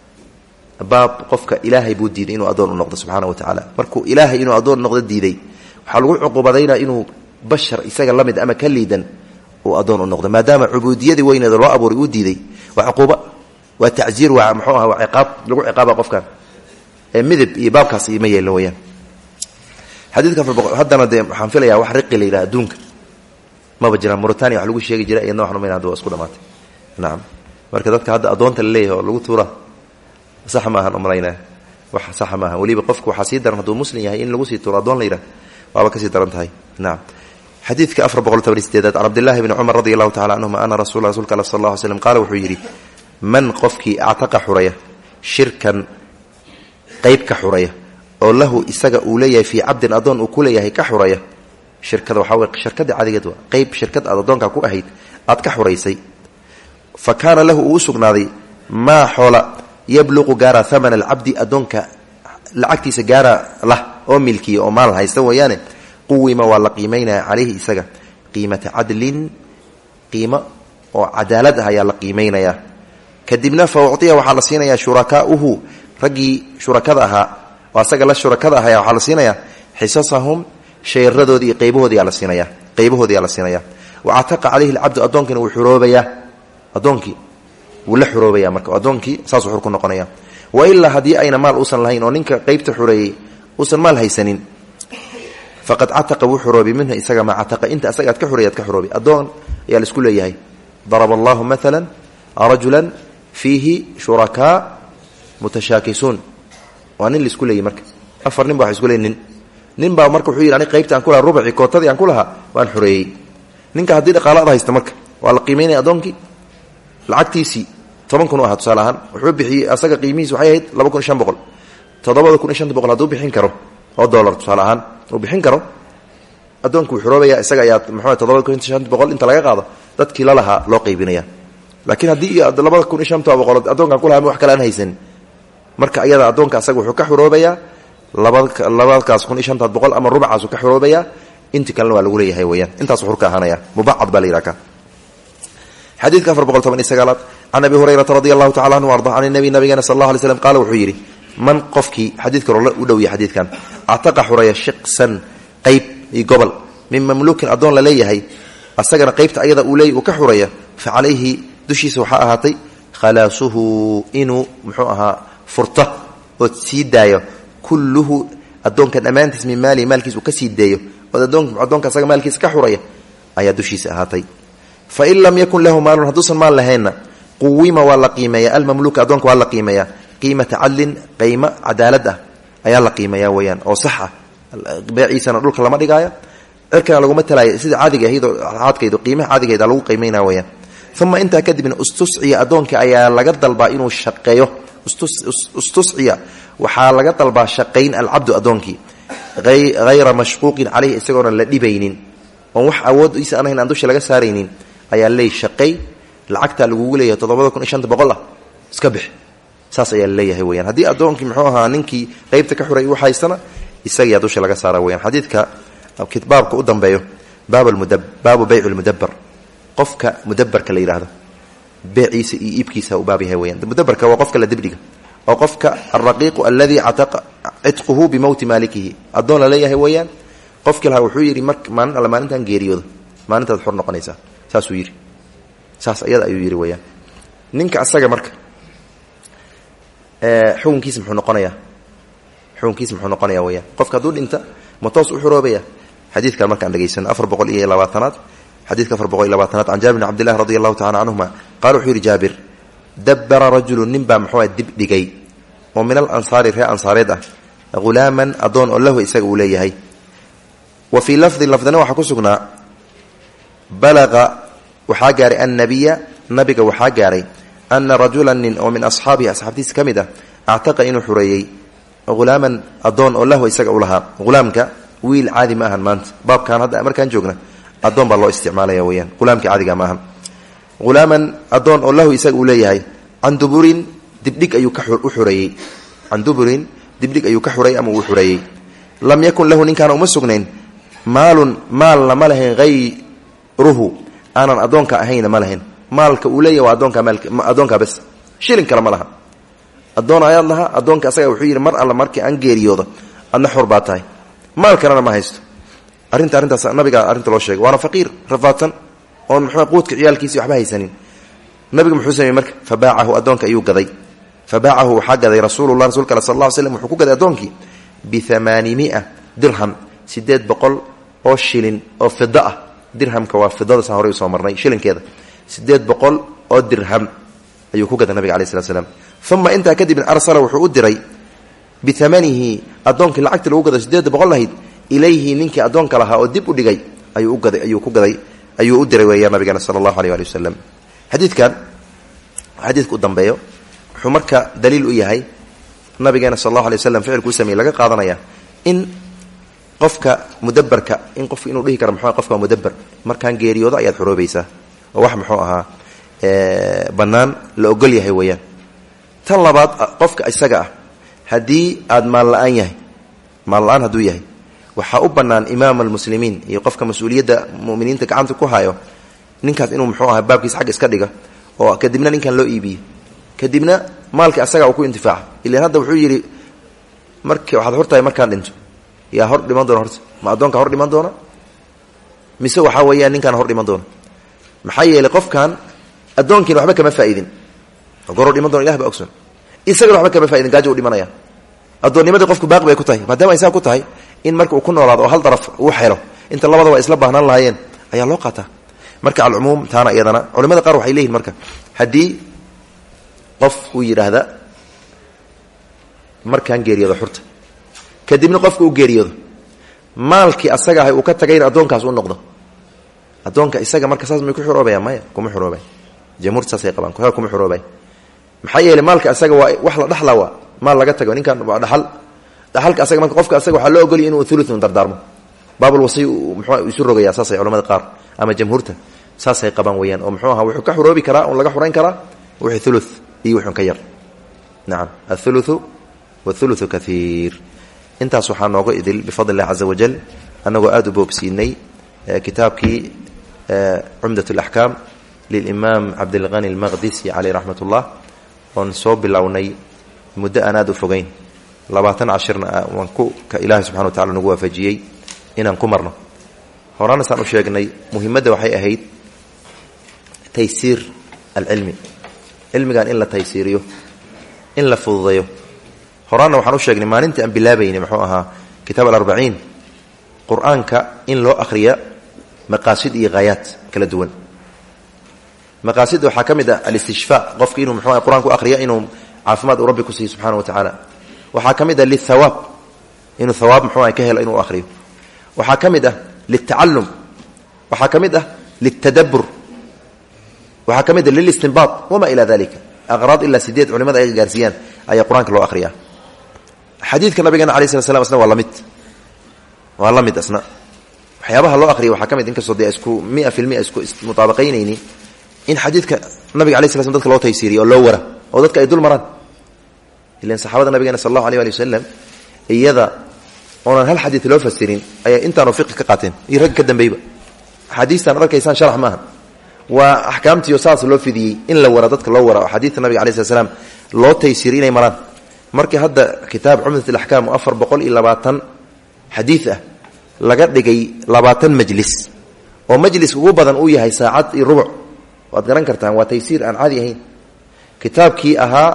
baab qofka ilaahay buu diiday inuu addoon u noqdo subxaana wa tacaala markuu ilaahay inuu addoon noqdo diiday waxaa lagu cuqubadaynaa inuu bashar isaga la mid ama ka liidan uu addoon u noqdo maadaama cubuudiyadii weyneeda loo abuuray uu diiday waa cuquuba waa tacziir waa muxuu aha waa ciqaab lagu ciqaaba qofkan ee midab iyo baabkaas ima yeelin weyaan xadiidka haddana dee waxaan filayaa wax riqi la yidhaha adduunka maba jiraan mauritania wax lagu sheegi jira iyadna waxan umayna hadda waa isku dhamaatay nacam marka dadka hadda addoonta la leeyahay oo lagu tuura sax ma ahan umalaynaa wax saxa maaha weliba qofku waxaa sii daran hadduu muslim yahay in lagu sii tuuro addoon la yidhaha waaba kasii daran tahay nacam xadiidka afar boqol toban iyo sideedaad can cabdillahi bni cumar radi allahu tacala canhuma ana rasul rasulka alla sal alla ly slam qaala wuxuu yidhi man qofkii actaqa xuraya shirkan qayb ka xuraya oo lahu isaga uu leeyahay fii cabdin addoon uu ku leeyahay ka xuraya shirkada waxaa wey shirkadii cadigeed waa qayb shirkad aad addoonkaa ku ahayd aad ka xuraysay fa kaana lahu uu u sugnaaday maa xoola yabluqu gaara hamana alcabdi addoonka lacagtiisa gaara lah oo milkiya oo maal haysta weeyaane quwima waa la qiimaynaya calayhi isaga qiimata cadlin qiimo oo cadaalad ah ayaa la qiimaynayaa kadibna fa uctiya waxaa la siinayaa shurakaauhu raggii shurakada ahaa oo asaga la shurakada ahaya waxaa la siinayaa xisasahum sheeradoodii iyo qaybahoodiyaa la siinaya qaybahoodiyaa la siinaya wa cataqa calayhi alcabdu addoonkina wuu xuroobayaa addoonkii wuu la xuroobaya marka addoonkii saasuu xur ku noqonaya wa ilaa haddii ayna maal uusan lahayn oo ninka qaybta xureeyey uusan maal haysanin faqad cataqa wuu xuroobi minhu isaga maa cataqa inta asaga aad ka xureey ad ka xuroobi addoon ayaa la isku leeyahay daraba allahu maala rajulan fiihi shurakaa mutashaakisuun waa nin laisku leeyay marka afar nin ba waa isku leey nin nin baa marka wuxuu yidhi anig qaybta aan ku lahaa rubacii kootadii aan ku lahaa waan xoreeyey ninka haddii dhaqaalaad haysta marka waa la qiimaynaya addoonkii lacagtiisii toban kun u ahaa tusaale ahaan wuxuu bixiyey asaga qiimihiis waxay ahayd laba kun iyo shan boqol toddobada kun iyo shanta boqol hadduu bixin karo oo dollar tusaale ahaan uu bixin karo adoonku xuroobaya isaga ayaa maxaa todoba kun iyo shan boqol inta laga qaado dadkii la lahaa loo qaybinaya laakiin hadii laba kun iyo shan boqol adoonka ku lahaa wax kale aan haysan marka ayada adoonka asaga wuxuu ka xuroobaya laba labakaas kun iyo shan boqol ama rubacaas ka xuroobaya inta kale waa lagu leeyahay weeyaan intaas wuxuu ka ahaanaya mubacad baliraka حديث كفر بقول طبعا إستقالات عن أبي هريرة رضي الله تعالى عنه وارضاه عن النبي نبينا صلى الله عليه وسلم قال وحيري من قفكي حديث كرر ودوي حديث كان اعتق حرية شقسا قيب قبل من مملوك أدون لليه هي السجن قيبت أيضا أولي وكحرية فعليه دشي سوحاء هاتي خلاصه إنه محوها فرطة وتسيدايو كله أدون كان أمانتس من مالي مالكيس وكسيدايو وأدون أدون كسجن مالكيس كحرية أي دشي سهاتي فإن لم يكن له مال هدوسا مال لهنا قويمة ولا قيمة المملوك أدونك ولا قيمة قيمة عدل قيمة عدالة أي الله قيمة يا ويان أو صحة بيعيسى نقولك لما دقايا أركنا لو مثلا سيد عادي هيدو عادك هيدو قيمة عادي هيدو لو قيمين ويان ثم أنت كذب من استسعي أدونك أي لقد البائن الشقيه استصعي وحال لقد البا شقين العبد أدونك غير مشقوق عليه استغفر الذي بينين ووح أود إيسا أنا هنا عندوش لقى سارينين ayaa leey shaqay lacagta lagu leeyahay todoba kun iyo shan boqol iska bix saas ayaa leeyahay weeyaan hadii adoonkii muxuu ahaa ninkii qaybta ka xuray waxa haysana isaga dusha laga saara weeyaan xadiidka kitbaabka u dambeeyo baab al-mudabb baab bay'u al-mudabbar qofka mudabbarka la yiraahdo bay'isa iyo iibkiisa u baab yahay weeyaan mudabbarka waa qofka la dibdhiga oo qofka ar-raqiq alladhi ataqa itquhu bi mawt malikihi adoon la leeyahay weeyaan qofka la wuxuu yiri mark maan alla maalintan geeriyoodo maalintaad xor noqonaysa saasuu yiri saas ayada ayuu yiri weeyaan ninka asaga marka ee xukunkiisa muxuu noqonayaa xukunkiisa muxuu noqonayaa weeyaan qofka duu dhinta matoos u xuroobaya xadiidka marka aan dhageysan afar boqol iyo labaatan xadiidka afar boqol iyo labaatan an Jaabir ibn Abdullah radiyallahu ta'ala anhuma qaal wuxuu yiri Jaabir dabbara rajulun nimba muxuu dib dhigay oo min al-ansari ra ansarida gulaman adoon allah isaga uu leeyahay wa fi lafdhi lafdana waxa ku sugnaa balaga وحاجر النبي نبي وحاجر أن رجلا ومن أصحابه أصحابتي كمدة اعتقى إنه حريي غلاما أدون الله يسقى لها غلامك ويل عادي ماهن مانت باب كان هذا أمر كان جوجنا أدون بالله استعماله يويا غلامك عادي ماهن غلاما أدون الله يسقى ليه عن دبورين دبلك أيو كحر حريي عن دبورين دبلك أيو كحريي أم حريي لم يكن له إن كانوا مسجنين مال مال لما له غيره أنا أدونك أهين مالهن مالك أولي وأدونك مالك أدونك بس شيلن كلام لها أدون أيا الله أدونك أسيا وحير مر على مرك أنجير يوضا أنا حرباتاي مالك أنا ما هيست أرنت أرنت النبي قال أرنت الله شيء وأنا فقير رفاتا وأنا محمد قوتك عيال كيسي وحبها سنين النبي محسن مرك فباعه أدونك أيوك ذي فباعه حق ذي رسول الله رسولك صلى الله عليه وسلم وحقوق ذي أدونك بثمانمائة درهم سداد بقل أو شيلن أو فضاء درهم كوافضة سهوري وصامرني شيلن كذا سداد بقول أو درهم أيوه كذا النبي عليه الصلاة والسلام ثم أنت كذب أرسل وحود دري بثمنه أدونك العقد لو كذا سداد بقول له إليه نينك أدونك لها أو دب ودقي أيوه كذا أيوه كذا أيوه دري ويا النبي صلى الله عليه وسلم حديث كان حديث قدام بيو حمرك دليل إياه النبي صلى الله عليه وسلم فعل كوسمي لقى قاضنا يا إن qofka mudabbarka in qof inuu dhihi karo maxaa qofka mudabbar markaan geeriyoodo ayaad xuroobaysa oo wax muxuu ahaa ee banaan la ogol yahay weeyaan tan labaad qofka isaga ah hadii aad maal la'aan yahay maal la'aan haduu yahay waxa u banaan imaam al-muslimiin iyo qofka mas'uuliyadda muuminiinta gacanta ku hayo ninkaas inuu muxuu ahaa baabkiisa xaq iska dhiga oo kadibna ninkan loo iibiyo kadibna maalka asaga uu ku intifaac ilaa hadda wuxuu yiri markii waxaad hortaay markaan dhinto يا هرد لمن دون هرد ما أدونك هرد لمن دونه مسوا حويا إن كان هرد لمن دونه محيي لقف كان أدونك إنه حبك ما فائدين وقرر لمن دون إله بأكسن إنسان حبك ما فائدين جاجوا لمن يا أدون لمن قفك باق بيكوتاي ما دام إنسان كوتاي إن مرك وكنا ولا وهل طرف وحيره أنت الله بدو إسلام هنا الله ين أي لقطة مرك على العموم تانا أيضنا علماء قاروا حيليه المركة هدي قف وير هذا مركان جيري هذا حرت kadibna qofku u geeriyoodo maalkii asaga ah uu ka tagay adoonkaas uu noqdo adoonka isaga marka saas ma ku xoroobay ma kuma xoroobay jamhuur saasay qabaan ku kuma xoroobay maxay yeelay maalka asaga waa wax la dhaxlawa maal laga tago ninkan waa dhaxal halka asaga marka qofka asaga waxa loo ogoliyay inuu thuluth dardaarmo baabul wasi muxuu isu rogaya saasay culimada qaar ama jamhuurta saasay qaban weeyaan oo muxuu ahaa wuxuu ka xuroobi karaa oo laga xurayn karaa wixii thuluth iyo wuxuu ka yar naam athuluthu wathuluthu kathiir intaas waxa nooga idil bifadlillah azza wajal anagoo aad u boobsiinay kitaabkii umdatul ahkam للإمام عبد الغني المقدسي عليه رحمة الله ونصوب باللوني مدة أنا دو فوقين لباتن عشرنا وانكو كإله سبحانه وتعالى نقوى فجيي إن انكمرنا هورانا سأنو شاقني مهمة وحي أهيد تيسير العلم علم كان إلا تيسيريو إلا فضيو هورانا وحنو شاقني ما ننتأم بالله بيني محوها كتاب الأربعين قرآنك إن لو أخرياء مقاصد إي غايات كلا دول مقاصد وحكمده الاستشفاء قفك انه محو القران كو اخريا انه عافمد ربك سبحانه وتعالى وحكمده للثواب انه ثواب محو كهل انه اخريه وحكمده للتعلم وحكمده للتدبر وحكمده للاستنباط وما الى ذلك اغراض الا سديد علماء اي غارسيان اي قران كلو اخريا حديث النبي عليه الصلاه والسلام اسنا والله مت والله مت اسنا waxyaabaha loo akhriyo waxa kamid in ka soo diya isku mia fil mia isku mutabaqaynayni in xadiidka nabiga kaleey sallallahu dadka loo taysiiriyo oo loo wara oo dadka ay dul maraan ilaa saxaabada nabiga sallallahu alayhi wa sallam iyada oo hal xadiid loo fasirin ay intaanu fiqh ka qaateen iyo rag ka dambeeyba xadiistan arkaysan sharax maaha wa ahkaamtiyo saas loo fidiyay in la wara dadka loo wara xadiidka nabiga kaleey sallallahu loo taysiirinay maraan markii hadda kitaab umdatul ahkam afar boqol iyo labaatan xadiis ah laga dhigay labaatan majlis oo majlis ugu badan uu yahay saacad iyo rubuc waad garan kartaan waa taysiir aan caadi ahayn kitaabkii ahaa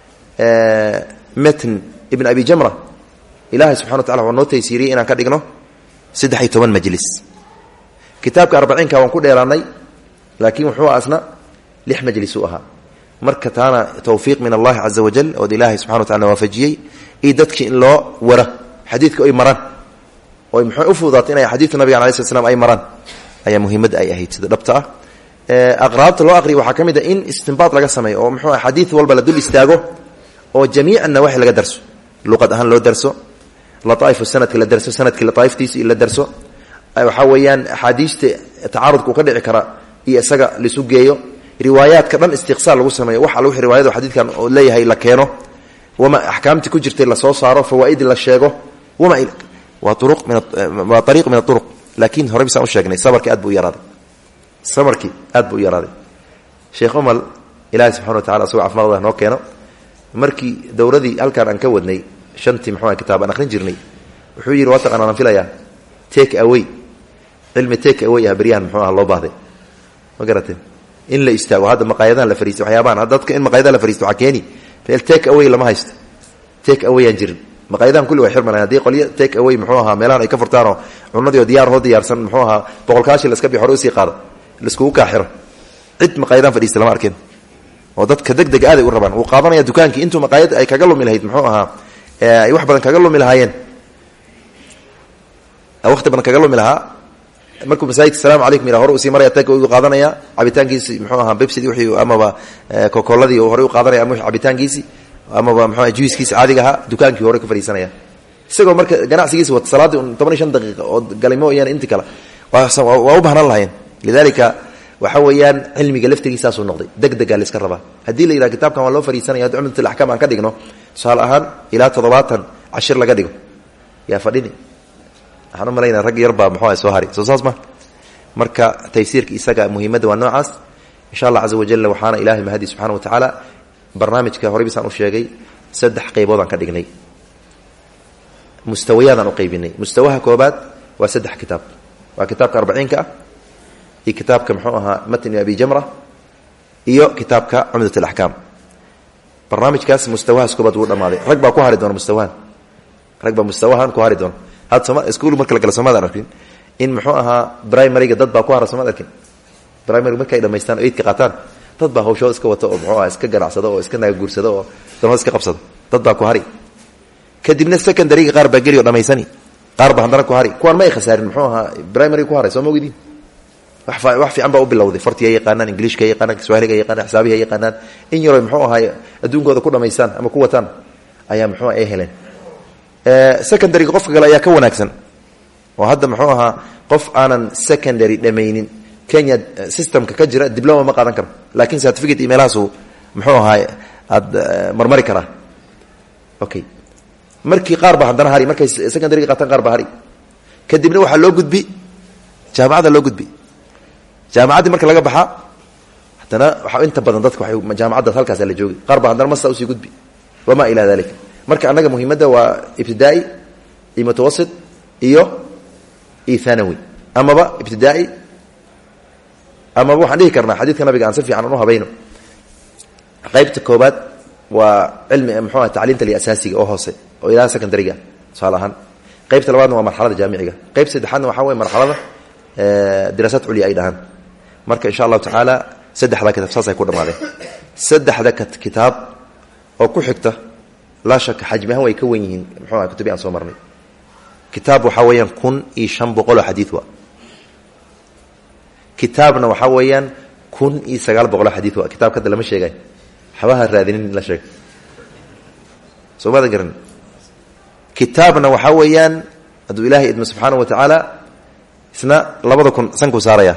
matn ibn abi jamra ilaahay subhanahu wa ta'ala waa noo taysiiriyay inaan ka dhigno saddex iyo toban majlis kitaabka arbaciin ka waan ku dheeraanay laakiin wuxuu asna lix majlis u ahaa marka taana tawfiiq min allah azza wa jalla oo ilaahay subhanahu wa ta'ala waafajiyay ee dadkii in loo wara xadiidka ay maraan oo muxuu u fuudaatay inay xadiidka nabiga kaleey sallallahu ay maraan ayaa muhiimad ay ahayd sida dhabta ah aqraabta loo aqri waxa kamid ah in istinbaat laga sameeyo oo muxuu xadiid walba la dul istaago oo jamiican wax laga darso luqad ahaan loo darso lataif sanadka la darso sanadka lataiftiisa ila darso waxa weeyaan xadiista taarudku ka dhici kara iyo isaga la isu geeyo riwaayaadka dhan istiqsaal lagu sameeyo waxa lagu riwaayado xadiidkan oo leeyahay la keeno wama ahkaamti ku jirtay la soo saaro fawaa'id la sheego wama ila wa turuq min wa tariiq min at-turuq laakiin horaysa u sheegnay sabarka aad buu yaraaday sabarki aad buu yaraaday sheekh Umar ilaahay subhanahu wa ta'ala soo afmada noo keeno markii dawladii halkaan aan ka wadnay shantii muxuu kitaab aan akhrin jirnay wuxuu yiri waa taqaan aan filayaa take away ilmi take away ah bariyan muxuu ah loo baahday ma garateen in la istaago hada maqaayadahan la fariisto waxyaabahan dadka in maqaayadaha la fariisto waxa keeni feel take away lama haysto take away aan jirin maqaayadahan kulli way xirmanayaan hadii qoliyo take away muxuu ahaa meelahan ay ka furtaano cunadii diyaar hoo diyaarsan muxuu ahaa boqolkaashi la iska bi hore u sii qaado lisku ka xiro cid maqaayadahan fadhiista lama arkeen oo dadka degdeg aad u rabaan uu qaadanaya dukaankii intuu maqaayad ay kaga lumi lahayd muxuu ahaa ay wax badan kaga lumi lahaayeen waqti badan kaga lumi lahaa markuu masaajid salaamu alaykum ila hore u sii maraya take uu qaadanaya cabitaankiisi muxuu ahaa Pepsi wixii ama ba Coca-Cola-dii hore u qaadanaya ama cabitaankiisi ama ba muxuu juicekiisa caadiga ah dukaankii hore ka fariisanaya isagoo marka ganacsigiisa wad salaadii toban iyo shan daqiiqo oo galimo yaan inta kala waa u baahan lahayn lidalika waxa weeyaan cilmiga laftigiisa soo noqday degdeg la iska rabaa hadii la yiraahdo kitaabkan waa loo fariisanaya umdatul ahkam aan ka dhigno su'aal ahaan ila toddobaatan cashir laga dhigo yaa fadhini waxaan malayna rag yar baa muxuu soo hari soo saasma marka taysiirka isaga muhiimada waa noocaas insha Allah azza wa jalla waxaana ilaahay mahdi subhanahu wa ta'ala barnaamijka hore bisaan u sheegay saddex qaybood aan ka dhignay mustawayadan u qaybinay mustawaha koobaad waa saddex kitaab waa kitaabka arbaciin ka iyo kitaabka muxuu ahaa matn abi jamra iyo kitaabka umdatul ahkam barnaamijkaas mustawahaas koobaad uu dhamaaday rag baa ku hari doona mustawahan rag baa mustawahan ku hari doona had sama iskuul marka la kala samada arkin in muxuu ahaa primary-ga dad baa ku har samada arkin primary marka ay dhameystaan eed ka qaataan dad baa hawshooda iska wato oo muxuu ahaa iska ganacsado oo iska naag guursado oo dad iska qabsado dad baa ku hari kadibna secondary-ga qaar baa geliyo dhameysani qaar baa hadana ku hari kuwan ma ay khasaarin muxuu ahaa primary ku haray soo moogidin wax wax fiican baa u bilowday fartiga yaqaanaan Englishka yaqaanaan Swahiliga yaqaanaan xisaabiga yaqaanaan in yaro muxuu ahaa adduunkooda ku dhameystaan ama ku wataan ayaa muxuu ay heleen secondary qofka kale ayaa ka wanaagsan oo hadda muxuu ahaa qof aanan secondary dhamaynin Kenya systemka ka jira diploma ma qaadan karo laakiin certificate emailaasu muxuu ahaa ad marmari kara okay markii qaar ba hadana hari markay secondary qatan qaar ba hari kadibna waxa loo gudbi jaamacada loo gudbi jaamacada marka laga baxa hadana waxa inta badan dadku waxay jaamacada halkaas la joogi qaar ba hadana ma soo sii gudbi wama ila dalika marka anaga muhiimada waa ibtidaai iyo mutawassit iyo iyo thanawi amaba ibtidaai ama waxaan dhihi karnaa xadiidka nabiga aan si fiican u habayno qaybta koobaad waa cilmi muxuu ah tacliinta li asaasiga oo hoose oo ilaa secondary-ga salahan qaybta labaadna waa marxalada jaamiciga qaybta saddexaadna waxa way marxalada ee diraasaad uliya ay dhahan marka insha Allah taala saddexda kitaab saas ay ku dhamaadeen saddexda kitaab oo ku xigta la shak xajmaha way ka weyn yihiin muxuu ah kitabi aan soo marnay kitaab waxa weeyaan kun iyo shan boqol xadiis waa kitaabna waxa weeyaan kun iyo sagaal boqol xadiis waa kitaabka lama sheegay xabaha raadinin la sheeg soomada garan kitaabna waxa weeyaan adu ilaahi idma subhanahu wa ta'ala isna labada kun san ku saaraya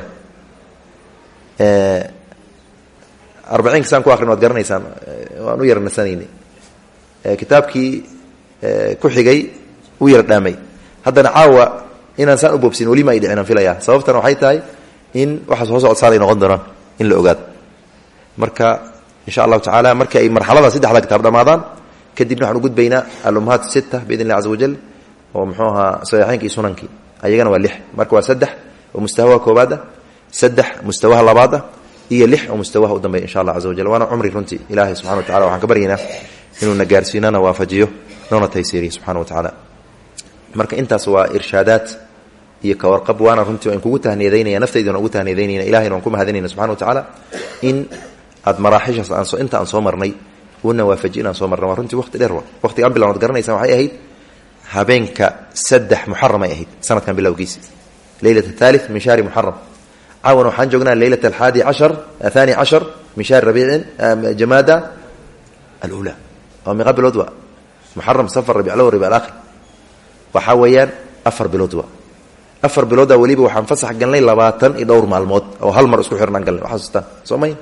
ee arbaciin san ku akhrin wad garanaysaan waan u yarna sanayni ee kitaabkii ku xigay u yar dhaamay haddana caawa inaan san u boobsin wali ma idin filaya sababtan waxay tahay in waxa soo socod saaray noqon doonaan in la ogaado marka insha Allah ta'ala marka ay marxalada saddexda kitaab dhamaadaan kadibna waxaan u gudbaynaa al-ummahat sita biidin Allah azza wa jalla oo muxuuha saxiixaynka iyo sunanki ayagana waa lix marka waa saddex oo mustawa koobaad saddex mustawa labaad iyo lix oo mustawa u dambeeyo insha Allah azza wa jalla wana umri runti ilaahi subhanahu wa ta'ala waxaan ka baryaynaa inuu na gaarsiinana waafajiyo noona taysiiri subhanahu wa ta'ala marka intaas waa irshaadaat iyo ka warqab waana runtii aan kugu tahniideynaya nafteydana ugu tahniideynayna ilaahayna aan ku mahadinayna subhanahu wa ta'ala in ad maraaxishaas aan soo inta aan soo marnay wana waafajina soo marnay runtii waqti dheer waqti aan bilaawad garanaysan waxay ahayd habeenka saddex muharram ay ahayd sanadkan bilawgiis leeylat thalith min shahr muharram عاون وحان جوغنا ليلة الحادي عشر الثاني عشر من شهر ربيع جمادى الأولى أو من قبل الأدواء محرم صفر ربيع الأول ربيع الآخر وحاويان أفر بالأدواء أفر بالأدواء وليبه وحان فسح قلنا لي لباتن يدور مع الموت أو هالمر اسكو حرنا قلنا وحاسستا سومين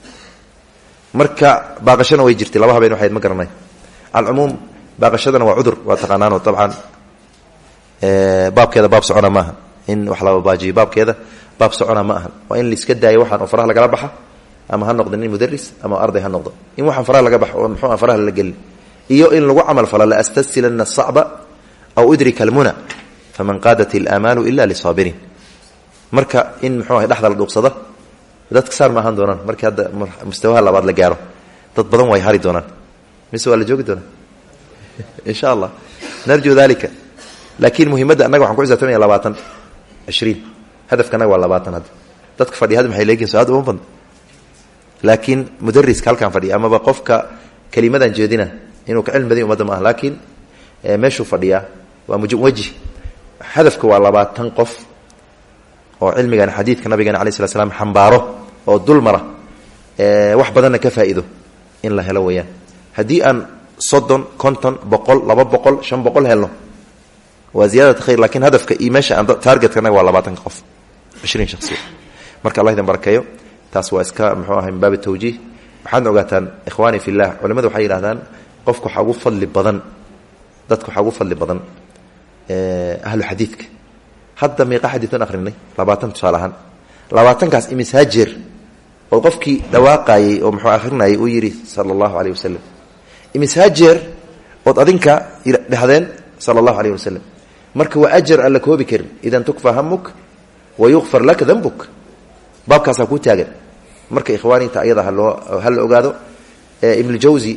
مركا باقشنا ويجرتي لباها بين وحيد مقرناي على العموم باقشنا وعذر وتقنانه طبعا باب كذا باب سعونا ماها إن وحلا باجي باب كذا باب سعونا ما أهل وإن اللي سكدها يوحنا وفرح لك ربحه أما هالنقد إني مدرس أما أرضي هالنقد إن وحنا فرح لك ربح ومحونا فرح لك قل إيو إن لو عمل فلا لا أستسلن الصعب أو أدرك المنى فمن قادت الآمال إلا لصابرين مركا إن محونا لحظة الدقصدة بدأت كسار ما هندونان مركا هذا مستواها الله بعد لقاره تطبضون ويهاري دونان مسوا اللي جوك دونان إن شاء الله نرجو ذلك لكن مهمة أنك وحنكو عزة تمنية لباتن عشرين هدف كان ولا باطن هذا dadka fadhiya hadda maxay leeyihiin saad u badan laakiin mudarris kalkan fadhiya ama baqofka kalimadan jeedina inuu ka cilmi badan umada ma laakiin meeshu fadhiya waa mujawji hadafka waa labaatan qof oo cilmigan xadiidka nabiga kaleey sallallahu alayhi wasallam xambaaro oo dulmara ee wax badan ka faa'iido in la helo weeyaan hadii aan soddon konton boqol laba boqol shan boqol helno waa ziyada khayr laakiin hadafka iyo meesha aan target kana waa labaatan qof عشرين شخصية مرك الله يدن بركيه تاس واسكا محوها من باب التوجيه waxaan ogaataan ikhwaani fillah culimadu waxay yiraahdaan qofku waxa ugu fadli badan dadku waxa ugu fadli badan ee ahlu xadiidka hadda meeqa xadiidan akhrinay labaatan tusaalahan labaatan kaas imsaajer oo qofkii dhawaaqayay oo muxuu akhrinayay uu yiri sallallahu alayhi wasallam imsaajer oo adinka dhahdeen sallallahu alayhi wasallam marka waa ajr alla koobi karin idan tukfa hamuk ويغفر لك ذنبك باب كاسا كو تاغن marka ikhwaani ta ayada hal hal ogaado ibn al-jawzi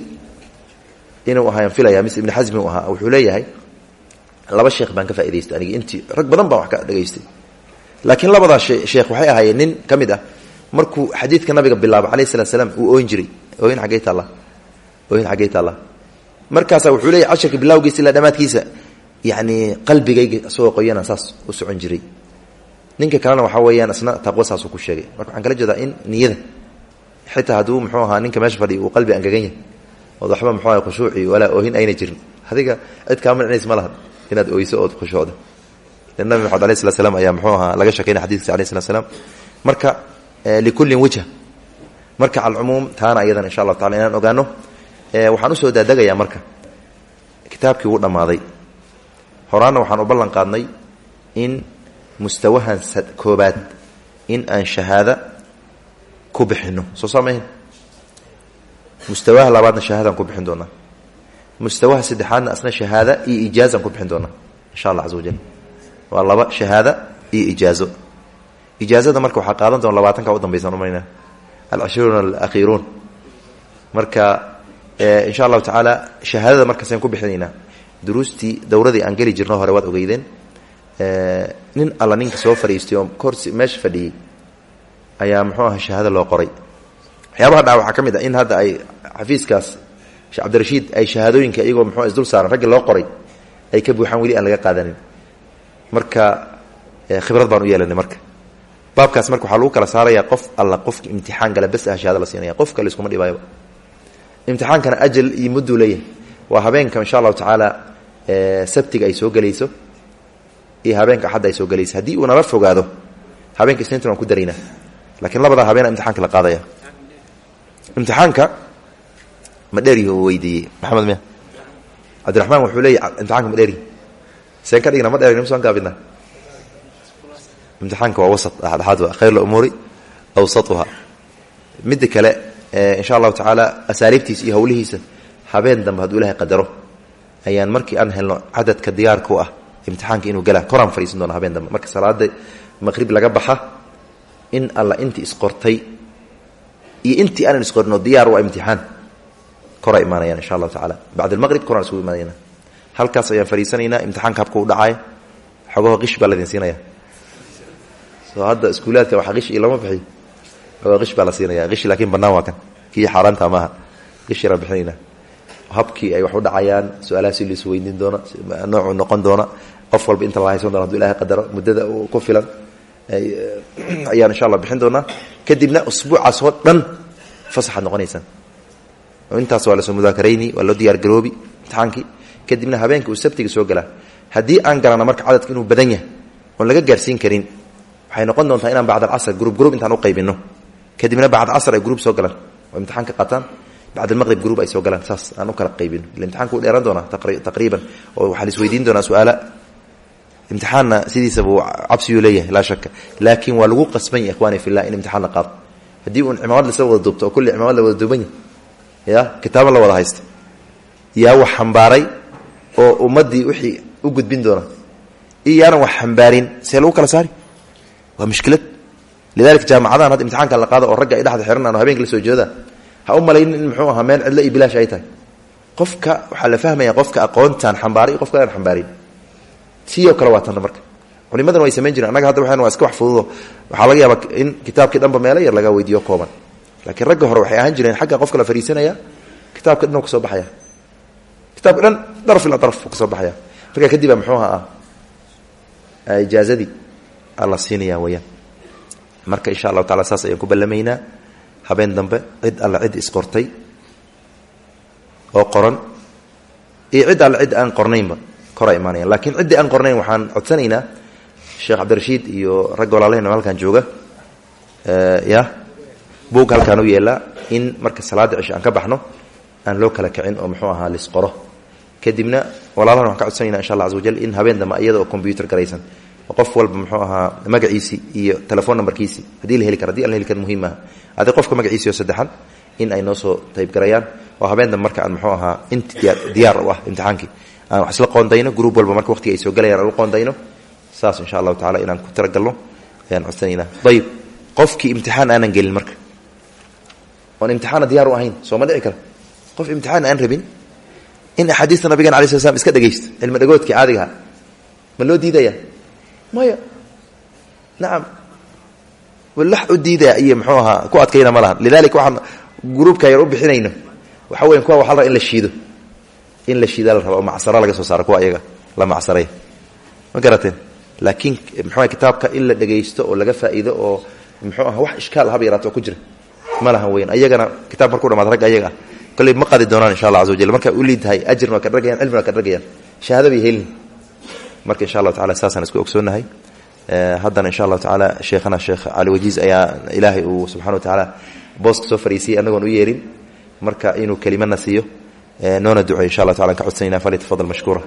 inuu ahaan filaya mis ibn hazm uu ahaa wuxuu leeyahay laba sheekh baan ka faa'iideystay aniga intii rag badan baa wax ka dhageystay laakiin labada sheekh waxay ahaayeen nin kamid ah markuu xadiidka nabiga bilaabo kaleey salaam uu oon jiray ooyin xageeyta Allah ooyin xageeyta Allah markaas wuxuu leeyahay casharka bilawgiisa ila dhamaadkiisa yaani qalbigayga soo qoyana saas u socon jiray ninka kalena waxa weeyaan asna taqwa saas ku sheegay marka waxaan kala jeedaa in niyada xitaa haduu muxuu ahaa ninka meesha fadhiyo uu qalbi angagan yahay oo waxba muxuu ahaa khushuuci wala oohin ayna jirin adiga cid kaa mancinaysa ma lahan inaad oyso ood khushuucdo nabi maxamed alayh slat slam ayaa muxuu ahaa laga sheekeynaya xadiiskiisa alayh slat slam marka likullin wajha marka calcumuum taana ayadan insha allahu tacala inaan ogaano waxaan usoo daadagayaa marka kitaabkii wuu dhammaaday horaanna waxaan u ballan qaadnay in mustawahan koobaad in aan shahaada ku bixinno soo saamayn mustawaha labaadna shahaadaan ku bixin doonaa mustawaha saddexaadna asna shahaada iyo ijaazaan ku bixin doonaa insha allah caza wajal waa laba shahaada iyo ijaazo ijaazada marka waxaa qaadan doona labaatanka u dambaysan umayna alcishruun alakhiruun marka insha allahu tacaala shahaadada markaasaan ku bixinaynaa duruustii dowradii aan geli jirno hore waad ogeydeen nin alla ninka soo fadhiistay oo korsi meesha fadhiyey ayaa muxuu aha shahaado loo qoray waxyaabaha dhaca waxaa ka mid ah in hadda ay xafiiskaas sheekh cabdirashiid ay shahaadooyinka iyagoo muxuu isdul saaran raggii loo qoray ay ka buuxaan weli aan laga qaadanin marka khibrad baan u yeelanay marka baabkaas marka waxaa lagu kala saarayaa qof alla qofka imtixaan gala bes ah shahaado la siinaya qof kale iskuma dhibaayo imtixaankana ajal iyo mudduu leeyahay waa habeenka insha allahu tacaala sabtiga ay soo gelayso iyo habeenka axadda ay soo gelayso haddii uu nala fogaado habeenka isniintan waan ku daraynaa lakiin labadaa habeena imtixaanka la qaadaya imtixaanka ma dheeryi u weydiiyey maxamed miya cabdiraxmaan wuxuu leeyahy imtixaanka ma dheeryi seen ka dhigna ma dheeryn msaan gaabidna imtixaanka waa wasat dhexdhexaad wa khayr lumuuri awsatuha midda kale insha allahu tacaala asaaliibtiisa iyo hawlihiisa habeen dambe hadduu ilahay qadaro ayaan markii aan helno cadadka diyaarka u ah imtixaanka inuu galaa koraan fadhiisan doona habeen dambe marka salaada maqrib laga baxa in alla intii isqortay iyo intii aanan isqorino diyaar waa imtixaan koraa imaanayaan insha allahu tacaala bacd almaqrib koraan isugu imaanayna halkaas ayaan fadhiisanaynaa imtixaanka habka u dhacaya xogaho qish baa ladin siinaya soo hadda iskuulaadka waxa qish iyo lama bixiy xogaho qish baa la siinaya qish laakiin bannaan waa kan kii xaaraanta maaha qish yaraan bixinayna habkii ay wax u dhacayaan su-aalaha si laisu weydiin doona noocuu noqon doona qof walba inta la haysan doona haduu ilahay qadaro muddada ku filan ayaan insha allah bixin doonaa kadibna usbuucaas oo dhan fasaxaad noqonaysaan intaas waa lasoo mudaakarayni waa loo diyaar garoobi imtixaankii kadibna habeenka uu sabtiga soo galaa haddii aan galana marka cadadka inuu badan yahay oon laga gaarsiin karin waxay noqon doontaa inaan bacd alcasr gruub gruub intaan u qaybino kadibna bacd casr ay gruub soo galaan oo imtixaanka qaataan bacd almaqrib gruub ay soo galaan saas aan u kala qaybino ila imtixaanka u dheeran doonaa taqriiban oo waxaa la isweydiin doonaa su-aala imtixaanna sidiisaba uu cabsiyuu leeyahay laa shaka laakiin waa lagu qasban yahy ikhwani fillah in imtixaan la qaado haddii uun cimaamad lasla wada duubto oo kulli cimaamad la wada duuban yahy ya kitaaba la wada haysto yaa wax xambaaray oo ummaddii wixii u gudbin doona iyo yaanan wax xambaarin see lagu kala saari waa mushkilad lidalika jaamacadahan hadda imtixaankan la qaado oo ragga ay dhexda xiran aan habeenka la soo jeedaan ha u malaynin in muxuu ahaa meel cidlo iyo bilaash ay tahay qofka waxaa la fahmaya qofka aqoontan xambaaray iyo qofka aan xambaarin sidoo kale waa tan marka culimadan way samayn jireen annaga hadda waxaan waa iska wax fududo waxaa laga yaabaa in kitaabkii dhanba meelo yar laga weydiiyo kooban laakiin ragga hore waxay ahaan jireen xagga qofka la fariisanaya kitaabka dhan uu kasoo baxaya kitaabka dhan daraf ila daraf uu kasoo baxaya marka kadib muxuu ahaa ijaazadii alla siinaya wayaan marka insha allahu taala saas ayaan ku ballamaynaa habeen dambe cid alla cid isqortay oo qoran iyo cid alla cid aan qornaynba koraa imaanayaan laakiin ciddii aan qornayn waxaan codsanaynaa sheekh cabdirashiid iyo ragga walaalahayna halkan jooga ya buug halkaan u yeelaa in marka salaada cisho aan ka baxno aan loo kala kicin oo muxuu ahaa lisqoro kadibna walaalahan waxaan ka codsanaynaa insha allah caza wajal in habeen dambe iyada oo combyuter garaysan oo qof walba muxuu ahaa magaciisii iyo telefoon numberkiisii haddii la heli karo hadii aan la heli karin muhiim maaha adi qofka magaciisii oo saddexan in ay noo soo taybgarayaan oo habeen dambe marka aan muxuu ahaa inti diyaar u ah imtixaankii aan wax isla qoondayno gruub walba marka waqtiga ay soo galayaan aan u qoondayno saas insha allahu tacala inaan ku talagalno ayaan codsanaynaa ayib qofkii imtixaan aanan gelin marka oon imtixaana diyaar u ahayn soo ma dhici kara qof imtixaan aan rabin in axaadiista nabigan alay sla slam iska dhegaysto cilmi dhagoodkii caadigaha ma loo diidaya maya nacam walax u diidaya iyo muxuu ahaa ku adkayna ma lahan lidalika waxaan gruubka yar u bixinayno waxa weyan kuwa waxa la rabaa in la shiido in la shiida la raba oo macsaro laga soo saaro kuwa ayaga la macsaray ma garateen laakiin muxuu kitaabka in la dhagaysto oo laga faa'iido oo muxuu ahaa wax ishkaal haba yaraato ku jira ma lahan weyn ayagana kitaab markuu dhamaad rag ayaga كل ما قد دونان إن شاء الله عز وجل مركا أوليد هاي أجر مركا رجيان علم مركا رجيان شهادة بيهلني مركا إن شاء الله تعالى أساسا نسكو أكسونا هاي هذا إن شاء الله تعالى شيخنا الشيخ علي وجيز أيا إلهي وسبحانه وتعالى بوسك سوفريسي أنا ونويرين مركا إنه كلمة نسيه نون الدعاء إن شاء الله تعالى كعد سنين فليتفضل مشكورة.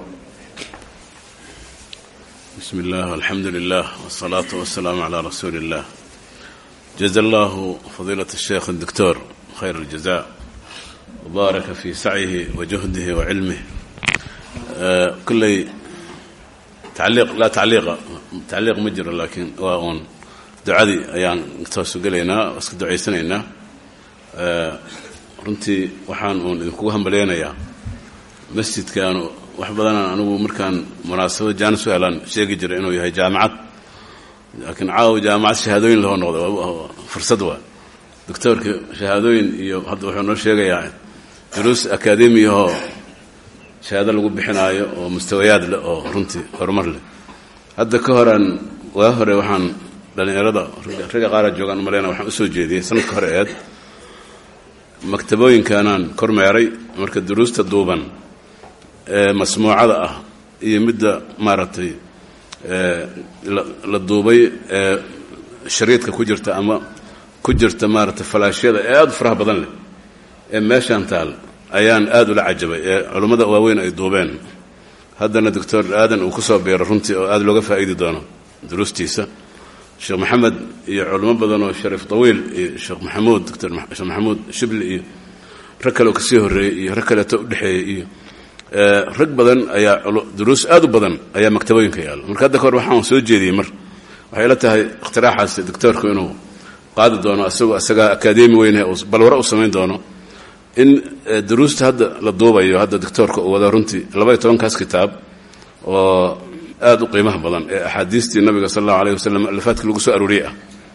بسم الله والحمد لله والصلاة والسلام على رسول الله. جزا الله فضيلة الشيخ الدكتور خير الجزاء وبارك في سعيه وجهده وعلمه. آه كل تعليق لا تعليق تعليق مجرى لكن وأن دعادي أيان نكتوسو قلينا واسك دعي سنينا آه runtii waxaan uun idinku hambaleynayaa masjidkan wax badan anigu markaan munaasabad jaanis u helaan sheegi jiray inuu yahay jaamacad laakiin caaw jaamacad shahaadooyin loo noqdo fursad waa doctorka shahaadooyin iyo hadda wuxuu noo sheegayaa duruus akademi oo shahaado lagu bixinayo oo mustawayaad leh oo runtii horumar leh hadda ka horan waa hore waxaan dhalinyarada raga qaar joogan maleena waxaan u soo jeediyay sanadka hore eed maktabooyin kaanaan kormeeray marka duruusta duuban ee masmuucada ah iyo midda maaragtay ee la duubay ee shariidka ku jirta ama ku jirta maaragtay falaashada ee aad faraha badan leh ee meeshan taal ayaan aad ula cajabay ee culimada waaweyn ay duubeen haddana doctor aadan uu ku soo beero runtii oo aad looga faa'iidi doono duruustiisa sheekh maxamed iyo culimo badan oo sharif tawiil iyo sheekh maxamuud doctor sheekh maxamuud shibli iyo rag kale oo ka sii horeeyay iyo rag kale oo u dhaxeeyay iyo ee rag badan ayaa duruus aad u badan ayaa maktabooyinka yaal marka hadda kor waxaan soo jeediyay mar waxay la tahay iqtiraaxaas doctorku inuu qaadi doono asagoo asaga akademi weyn oo balwara u sameyn doono in duruusta hadda la duubayo hadda doctorku uu wada runtii laba iyo toban kaas kitaab oo aad u qiimaha badan ee axaadiistii nabiga sallallahu alayhi wasallam alfaadka lagu soo arooriyay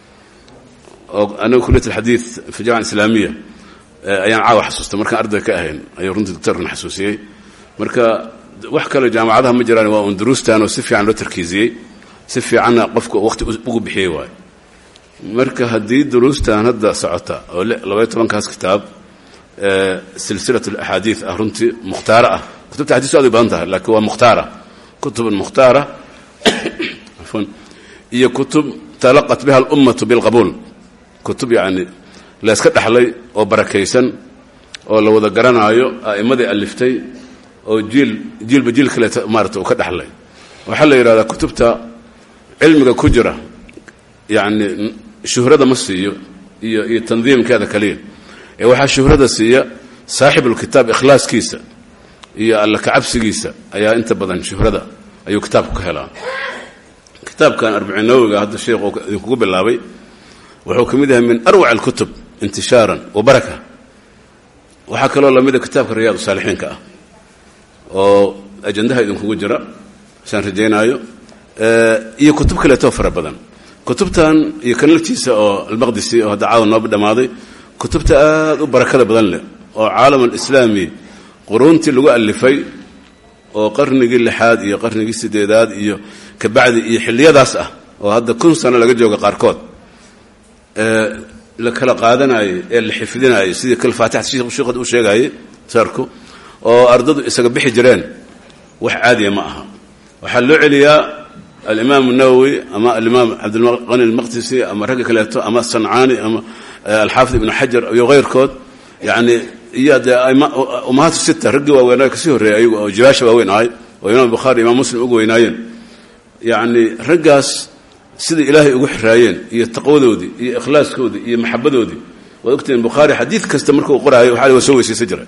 oo anagu kulliyat alhadith fi jaamacada islaamiya ayaan caawa xasuustay markaan arday ka ahayn ayuu runtii doctorna xasuusiyay marka wax kale jaamacadaha ma jiraan waa un duruustan oo si fiican loo tarkiisiyay si fiican qofku waqti ugu bixiyay waay marka hadii duruustan hadda socota oo laba iyo toban kaas kitaab ee silsilatu alahadith ah runtii mukhtaara ah kutubta hadiis aad u badan tahay laakiin waa mukhtaara كتب مختارة عفوا هي كتب تلقت بها الأمة بالقبول كتب يعني لا اسكت حلي أو بركيسن أو لو ذكرنا عيو أمدي ألفتي أو جيل جيل بجيل كلا مارته وكت حلي وحل إرادة كتبتها علم كجرة يعني شهرة مصرية هي تنظيم كذا كليل وحال شهرة سيا صاحب الكتاب إخلاص كيسة iyo alla kacabsigiisa ayaa inta badan shuhrada ayuu kitaabku ka helaa kitaabkan arbaciin nawawiga hadda sheekhu idinku bilaabay wuxuu kamid yahay min arwac al-kutub intisharan wa baraka waxa kale oo lamid ah kitaabka riyaad saalixiinka ah oo ajandaha idinku jira san rajeenayo ee iyo kutub kale oo fara badan kutubtan iyo kanaltiisa oo al-Maqdisi oo dacaaw noo dhamaaday kutubta aad u barakada badan leh oo caalam al-islaami quruntii lagu alifay oo qarnigii lixaad iyo qarnigii sideedaad iyo ka bacdi iyo xilliyadaas ah oo hadda kun sano laga jooga qaarkood ee la kala qaadanay ee la xifdinay sidii kal faatax sheekhu uu sheegay sarku oo ardadu isaga bixi jireen wax caadi ma aha waxa loo celiyaa al-imam an-nawawi ama al-imam abd al-ghani al-maqdisi ama rag kale ama sanani ama al-hafiz ibn hajar iyo غيركود يعني يا امهات السته رجوا وينا كسي هري ايغو جواشا وين هاي وامام البخاري امام مسلم ugu weynaayeen يعني رجاس sida ilaahay ugu xiraayeen iyo taqwadoodi iyo ikhlaaskoodi iyo maxabadoodi waqtiin bukhari hadith kasta markuu qoraayo waxa uu soo weysay jiray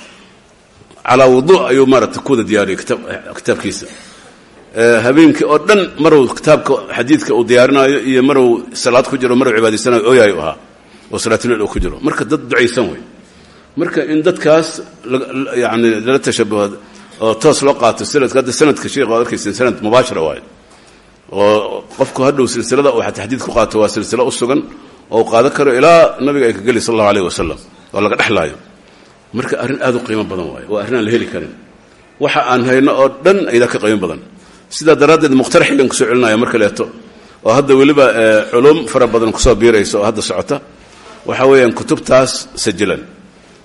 ala wudu ayu marat kuda diyaari kitab kitabkiisa ee habeenkii oo dhan maruu kitabka hadithka uu diyaarinayo iyo maruu salaad ku jiro maruu cibaadaysanayo oo yahay aha oo salaatul ku jiro marka dad ducaysan way marka in dadkaas yani la tashabbahad oo toos loo qaato sanadka sanadka sheekhu arkaysan sanad mubaashara waay oo qofku hadhow silsilada oo taxdiid ku qaato waa silsilo u sugan oo qaado karo ilaa nabiga ay ka gali sallallahu alayhi wasallam oo laga dhaxlaayo marka arin aad u qiimo badan waay oo arin la heli karin waxa aan hayno oo dhan ayda ka qiimo badan sida daraadeed muqtaraxigan ku soo celinaya marka leeto oo hadda waliba culum fara badan ku soo biirayso oo hadda socota waxa weeyaan kutubtaas sajilan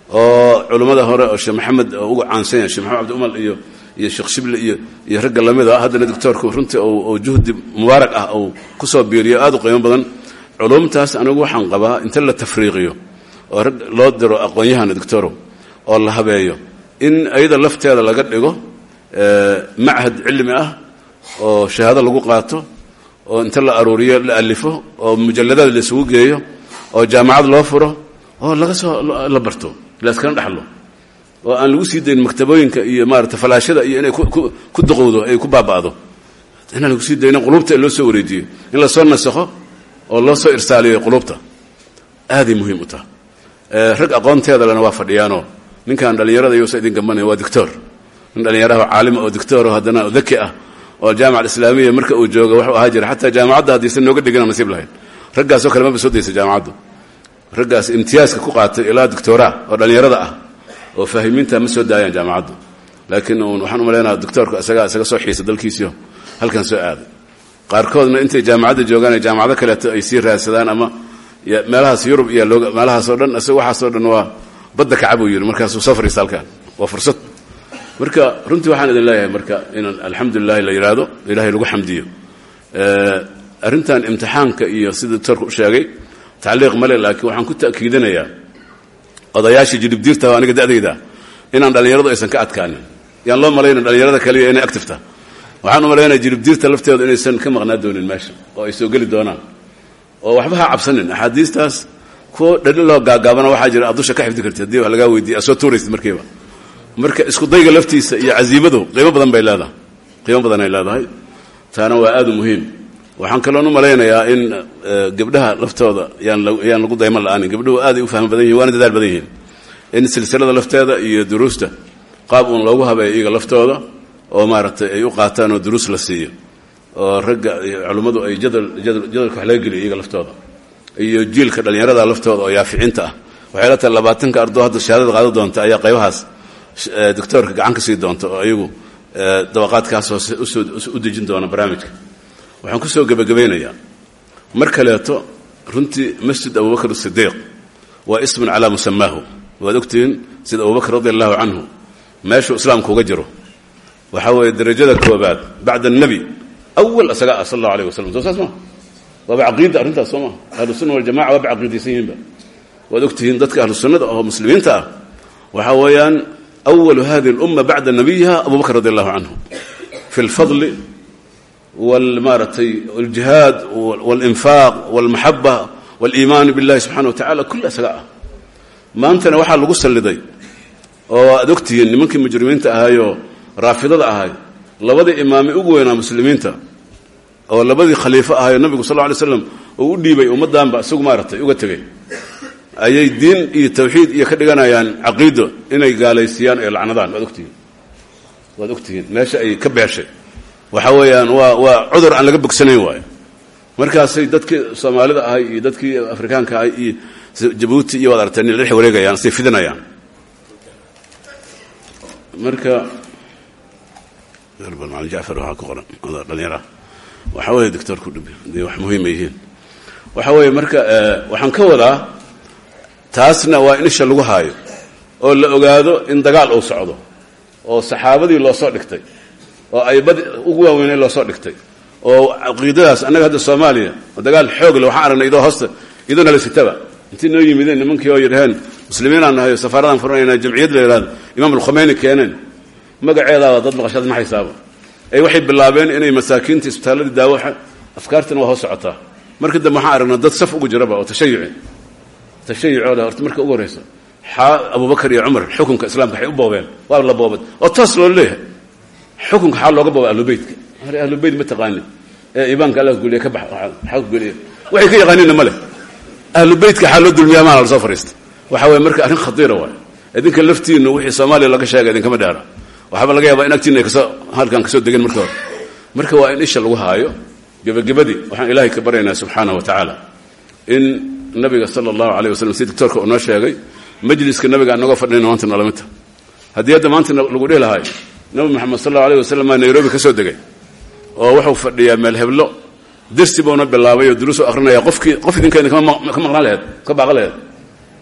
oo culimada hore oo Sheekh Maxamed ugu caansan yahay Sheekh Maxamed Abdi Umal iyo iyo Sheekh Shibli iyo iyo rag lamida hadana doctorku runtii oo juhdi mubaarak ah oo ku soo biiriyo aad u qiimo badan culumtaas anigu waxaan qabaa inta la tafriiqiyo oo rag loo diro aqoon-yahan doctoro oo la habeeyo in ayada lafteeda laga dhigo ee macahad cilmi ah oo shahaado lagu qaato oo inta la aruuriyo la alifo oo mujalladaad la isugu geeyo oo jaamacad loo furo oo laga soo la barto la iska dhaxlo oo aan lagu sii deyn maktabooyinka iyo maarta falaashada iyo inay ku duqowdo ay ku baabaado in lagu sii deyn qulubta loo soo wareejiyo in la soo nasakho oo loo soo irsaaliyo qulubta aad ay muhiim u tahay ee rag aqoonteeda lana waa fadhiyaano ninkan dhalinyarada iyo sayidin gamanay waa doctor in dhalinyarada caalimo oo doctor hadana daki ah oo jaamacada islaamiga marka uu joogo wuxuu ahaa jira hatta jaamacada hadii san nooga dhigana nasiib lahayn raggaas oo kale ma soo deysay jaamacadu raggaas imtiyaaska ku qaatay ilaa doctora oo dhalinyarada ah oo fahimiinta ma soo daayaan jaamacadu laakiin waxaan u maleynayaa doctorku asaga asaga soo xiisa dalkiisiyo halkan soo aaday qaarkoodna intay jaamacada joogaan jaamacado kale ay sii raadsadaan ama meelahaas Yurub iyo meelahaas oo dhan asaga waxa soo dhan waa badda ka cabo yiri markaas uu safar isaalkan waa fursad marka runtii waxaan idin leeyahay marka in alxamdulillah la yiraahdo ilaahay lagu xamdiyo ee arintan imtixaanka iyo sida doctorku u sheegay taaliiq male laakiin waxaan ku taakiidinayaa odayaashii jilibdiirta aniga dadayda inaan dhalinyaradu aysan ka adkaanin yaan loo maleeyay dhalinyarada kaliya inay active waxaan u maleynayaa jilibdiirta lafteedu inaysan ka maqnaa doonin meesha oo ay soo gali doonaan oo waxba ha cabsanin axaadiistaas ku dhalilo gaagaabana waxa jira adusha ka xifdi kartid hadii wax laga weydiiyo soo tuuraysid markiiba marka isku dayga laftiisa iyo aziimadu qiimo badan bay leedahay qiimo badan ay leedahay taana waa aad u muhiim waxaan kaloo u maleynayaa in gabdhaha laftooda yaan yaan lagu dayman la'aan gabdhuhu aad u faham badan yihiin waana dadaal badan yihiin in silsilada lafteeda iyo duruusta qaab uu loogu habeeyo iyaga laftooda oo maaragtay ay u qaataan oo duruus la siiyo oo ragga culimadu ay jadal jadal jadalka wax laga geliyo iyaga laftooda iyo jiilka dhalinyarada laftooda oo yaaficinta ah waxay la tahay labaatanka ardo hadda shahaadada qaado doonta ayaa qaybahaas doctorka gacan ka sii doonta oo ayagu dabaqaadkaas u dejin doona barnaamijka waxaan ku soo gabagabeynayaa mar kaleeto runtii masjid abubakar as-siddiq waa ismun ala musammahu waad ogtiin sida abubakar radiyallahu anhu meeshu islaamku uga jiro waxa weeye darajada koobaad bacda an-nabi awwal asaga sallallahu alayhi wasallam toosasma waa aqeeda arinta soma ahlus sunnah wal jamaa waa aqeedaysiinba waad ogtiin dadka ahlus sunnah oo muslimiinta ah waxa weeyaan awwal hadhihi al-umma ba'da nabiyha Abu Bakr radiyallahu anhu fi al-fadl wal-marati wal-jihad wal-infaq wal-mahabba wal-iman billahi subhanahu wa ta'ala kull asaga ma antana waxa lagu saliday oo aad ogtiin nimankii mujrimiinta ahaayo raafidada ahay labadii imaam ugu weynaa muslimiinta oo labadii khaliifo ahay nabiga sallallahu alayhi wasallam oo u dhiibay ummadanba isagu maartay uga tagay ayay diin iyo tawxiid iyo ka dhiganayaan aqeedo inay gaaleysiyaan ee lacnadaan waad ogtiin waad ogtiin meesha ay ka beeshay waxa weeyaan waa waa cudur aan laga bogsanayn waay markaas ay dadkii Soomaalida ahay iyo dadkii Afrikaanka ahay iyo Djibouti iyo wada arteen la wareegayaan si fidanayaan marka yarban al Jaafar waxa ku qoran wada dhalinyara waxa weeye doctorku dhibay wax muhiim yihiin waxa weeye marka waxaan ka wadaa taasna waa in isha lagu haayo oo la ogaado in dagaal uu socdo oo saxaabadii loo soo dhigtay oo ay bad ugu waaweynay loo soo dhigtay oo aqeedadaas anaga hadda Soomaaliya dagaal xoog leh waxaan aragnay idoo hoosta idoo la sitaba intii noo yimideen nimankii oo yiraahdeen muslimiin aan nahay safaaradan furnayna jamciyad la yiraahdo imaam al-Khumeini keenan magaceeda waa dad maqashad ma xisaabo ay waxay bilaabeen inay masaakiinta isbitaalada daawaxa afkaartan waa hoos socotaa markii dambe waxaan aragnay dad saf ugu jiraba oo tashayuci tashayucooda horta marka ugu horeysa ha Abu Bakar iyo Umar xukunka islaamka waxay u boobeen waa la boobad oo taas loo leeyahay xukunka xal looga boobay ahlubeydka ahlubeyd ma taqaan ee iimaanka Allah guuliye ka bax xaq guuliye waxay ka yaqaaniin ma leh ahlubeydka xal loo dulmiyaa ma la soo fariist waxa way marka arrin khadiira waa idinka laftiina wixii Soomaaliya laga sheegay idinka ma dhaara waxa laga yaabaa in agtiina ka soo halkan ka soo degan marka marka waa in isha lagu haayo gabagabadii waxaan Ilaahay ka baryaynaa subhanahu wa ta'ala in nabiga sallallahu alayhi wasallam si doctorka oo noo sheegay majliska nabiga anaga fadhino maanta nalamita hadii hadda maanta lagu dheelahay nabi Muhammad sallallahu alayhi wasallam Nairobi ka soo degay oo wuxuu fadhiyaa meel heblo darsi boona bilaabay oo duruus akhrinaya qofkii qof idinka ka maqnaa lahayd ka baaqaleed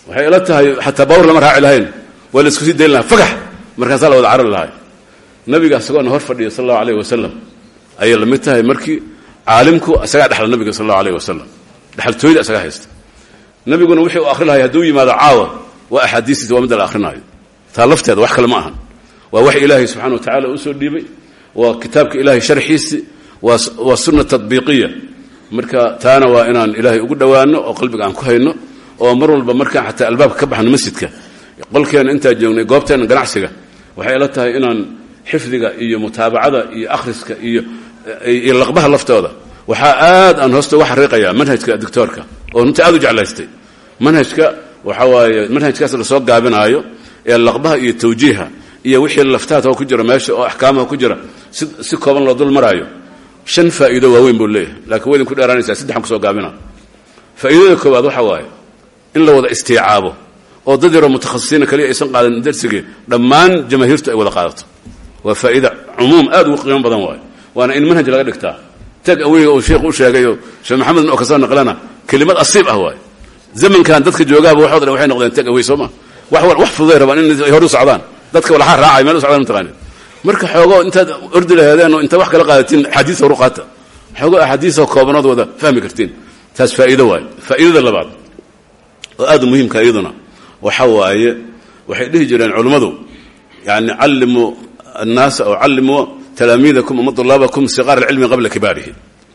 waxay ila tahay xataa bawr lama raaci lahayn waa la isku sii dayn lahaa fagax markaasaa la wada carar lahay nabiga isagoona hor fadhiya sal allahu alayh wasalam ayay la mid tahay markii caalimku isagaa dhexla nabiga sal allahu alayh wasalam dhexaltooyda isagaa haysta nabiguna wixii uu akhri lahay hadduu yimaado caawa waa axaadiistiisa waa midda la akhrinayo taa lafteeda wax kale ma ahan waa wax ilaahay subxana wa tacala uu soo dhiibay waa kitaabka ilaahay sharxiisi waa waa sunna tadbiiqiya marka taana waa inaan ilaahay ugu dhowaano oo qalbiga aan ku hayno oo mar walba markaan xataa albaabka ka baxno masjidka qolkeena intaa joognay goobteena ganacsiga waxay ila tahay inaan xifdiga iyo mutaabacada iyo akhriska iyo iyo laqbaha laftooda waxaa aad aan hoosta uga xariiqayaa manhajka doctoorka oo runtii aad u jeclaystay manhajka waxa waaye manhajkaas la soo gaabinaayo ee laqbaha iyo tawjiiha iyo wixii laftaata ku jira meesha oo axkaamaha ku jira si si kooban loo dul maraayo shan faa'iido waaweyn buu leeyahay laakiin weydin ku dheeraanaysaa saddexan ku soo gaabina faa'iidada koowaad waxa waaye in la wada istiicaabo oo dad yaroo mutakhasisiina kaliya aysan qaadan darsigii dhammaan jamaahiirtu ay wada qaadato waa faa'iida cumuum aad ugu qiimo badan waaye waana in manhaj laga dhigtaa tag aweyga uu sheekhu u sheegayo sheekh maxamed oo ka soo naqlana kelimad asiib ah waaye zamankan dadka joogaaba waxoodan waxay noqdeen tag awey soo ma wax wax fududay rabaan in ay hor u socdaan dadka walaha raacay meel u socdaan mutaqaaniin marka xoogo intaad ordi lahaydeen oo inta wax kala qaadatiin xadiis hor u qaata xoogo xadiis oo koobanood wada fahmi kartiin taas faa'iido waaye faa'iidada labaad oo aad muhiimka iyaduna waxa waaye waxay dhihi jireen culimadu yani callimu الناس أو علموا تلاميذكم وطلابكم صغار العلم قبل كباره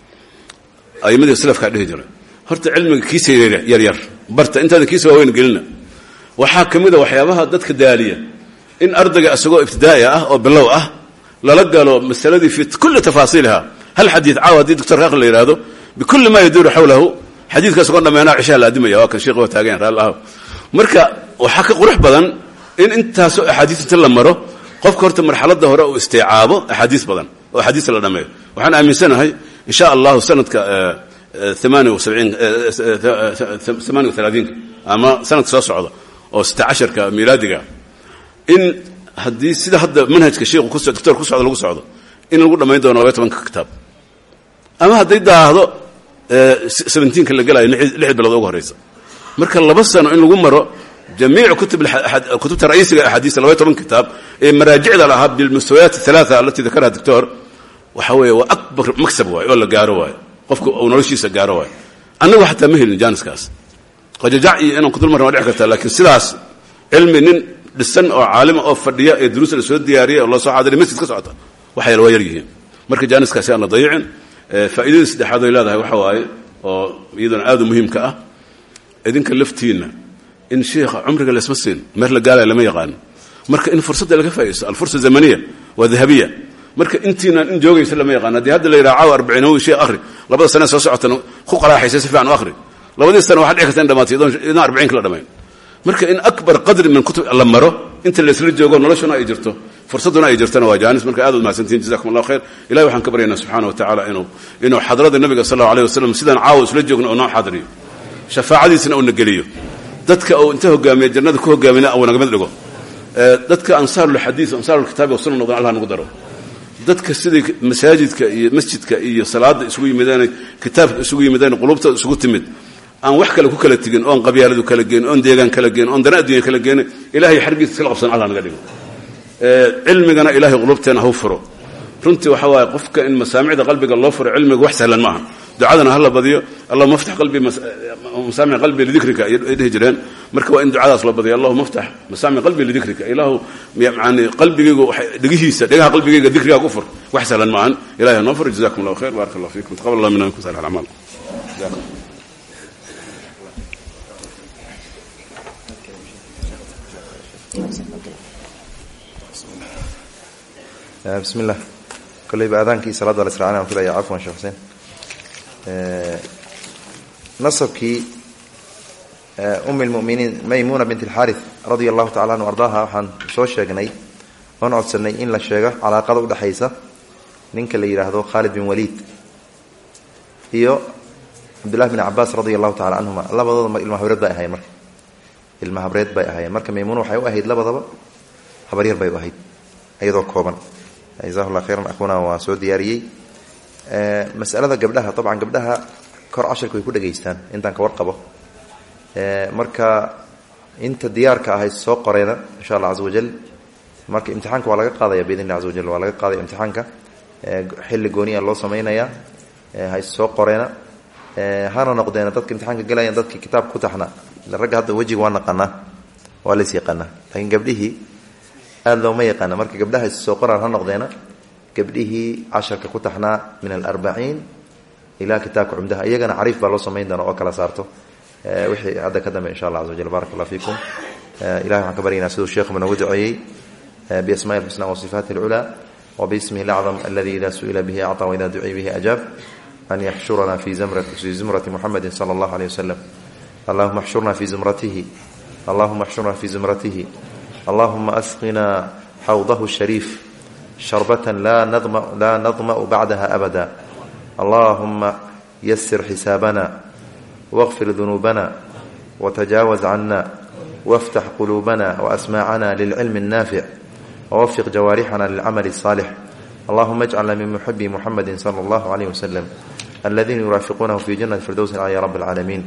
أي مدى السلف كان يهجر هرت علمك كيس ير ير برت أنت هذا كيس وين قلنا وحاكم إذا وحيابها ضدك دالية إن أرضك أسقوا ابتدائية أو بلوءة لا لقالوا مسألة دي في كل تفاصيلها هل حديث عاود دكتور هاقل يرادو بكل ما يدور حوله حديث كسقنا ما ينال عشاء الأدمية وكان شيخ وتاجين رأى الله مركا وحكى قرح بدن إن أنت سوء حديث تلمره qofka horta marxaladda hore uu istiicaabo axaadiis badan oo axaadiis la dhameeyo waxaan aaminsanahay insha Allah sanadka ثمانية وسبعين ثمانية وثلاثين ama sanadka soo socda oo ستة عشر ka miilaadiga in hadii sida hadda manhajka sheekhu ku socdo doctor ku socdo lagu socdo in lagu dhameeyo doono toban kitaab ama hadii daahdo سبعتاشر ka la galay lix bilood ugu horeysa marka laba sano in lagu maro جميع كتب الحد... كتب رئيس الاحاديث لويتهم كتاب مراجع لها بالمستويات الثلاثه التي ذكرها الدكتور وحوي واكبر مكسب واي ولا غارو واي قفك او نولشيسا غارو واي انا حتى مهل جانس كاس قد جاء انا كل مره ودع كرتا لكن سلاس علم نين لسن او عالم او فديا دروس السو دياريه الله سبحانه وتعالى مسجد كسعته waxay la wayaryihiin marka jaanis kaasi aan la dayicin faa'iidada saddexaad ay leedahay waxa waaye oo iidan aad muhiim ka ah idinka laftiina in sheekha umriga la ismasin mar la gaala lama yaqaan marka in fursada laga faa'iido al fursa zamaniya wa dhahabiya marka intiina in joogaysa lama yaqaan hadii hadda la yiraaco أربعين oo shay akhri labada sano soo socotana ku qaraaxaysa si fiican u akhri labada sano waxa dhigaysa in dhamaatay in أربعين kala dhameyn marka in akbar qadr min kutub la maro inta la isla joogo noloshuna ay jirto fursaduna ay jirtana waa jaanis marka aad u maasantiin jazakumullahu khayr ilaahi waxaan ka baryaynaa subhanahu wa ta'ala inuu inuu hadrada nabiga sallallahu alayhi wasallam sidan caaw isla joogno oo noo xadriyo shafaacadiisna uu nageliyo dadka oo inta hogaamiya jannada ku hogaamina oo naga mid dhigo ee dadka ansaarul hadiis ansaarul kitaab iyo sunnah Allah nagu daro dadka sidii masaajidka iyo masjidka iyo salaada isugu yimidaan kitaabka isugu yimidaan qulubta isugu timid aan wax kale ku kala tigin oo qabyaaladu kala geen oo deegaan kala geen oo danaadiin kala geen ilaahay xargiisa kala qabsan Allah naga dhigo ee cilmigana ilaahay qulubteena hu furo runtii waxa waay qofka in masaamicda qalbiga loo furo cilmiga wax sahlan maaha ducadana hal badiyo Allahumma iftah qalbi مسامع قلبي لذكرك يده جيران marka waa in ducadaas la badiyo Allahumma iftah مسامع قلبي لذكرك ilaahu yaani qalbigaygu dhigihiisa dhigaha qalbigayga dhikriga ku fur wax sahlan maahan ilaahay noo fur jazakumullahu khayr barakallahu fiikum taqabbal minkum salih al-amal بسم الله كل بأذانك صلاة الإسراء وكذا يا عفوا شيخ حسين نصبك أم المؤمنين ميمونة بنت الحارث رضي الله تعالى عنها وأرضاها وحن سو شيغني وان عدسني إن لا شيغة على قدر دحيسة نينك اللي يراهدو خالد بن وليد هي عبد الله بن عباس رضي الله تعالى عنهما لبض المهبرات باي هاي مر المهبرات باي هاي مر ميمونة waxay u ahayd labadaba habariyar bay u ahayd ayadoo kooban جزاه الله خيرا أخونا وسعود دياري مسألة قبلها طبعا قبلها كر عشر كوي كده جيستان إنت كورقبه مركا inta diyaarka ahay soo qoreyna insha Allah azza wajal marka imtixaanka waa laga qaadaya biidin azza wajal waa laga qaadaya imtixaanka xilli gooniya loo sameynaya hay soo qoreyna hana noqdeena dadka imtixaanka galayaan dadka kitaab ku taxna rag hadda wajiga waa naqana waa la yaqaana laakiin gabdhihi aad loo ma yaqaana marka gabdhaha soo qoraan ha noqdeena gabdhihi casharka ku taxna min al-arba'in ila kitaabka umdaha iyagana ariif baa loo sameyn doona oo kala saarto wixii hadda ka dambe insha Allah azza wajal barakallahu fiikum ilaahi waxaan ka baryaynaa sidoo sheekhu mana wadaayay bi asmaa'il husna wa sifatil ula wa bi ismihi al-a'zam alladhi idha su'ila bihi a'ta wa idha du'iya bihi ajab an yahshurana fi zumrati fi zumrati muhammadin sallallahu alayhi wasallam allahumma ihshurna fi zumratihi allahumma ihshurna fi zumratihi allahumma asqina hawdahu sharif sharbatan la nadma la nadma ba'daha abada allahumma yassir hisabana واغفر ذنوبنا وتجاوز عنا وافتح قلوبنا وأسماعنا للعلم النافع ووفق جوارحنا للعمل الصالح اللهم اجعلنا من محبي محمد صلى الله عليه وسلم الذين يرافقونه في جنة الفردوس العليا يا رب العالمين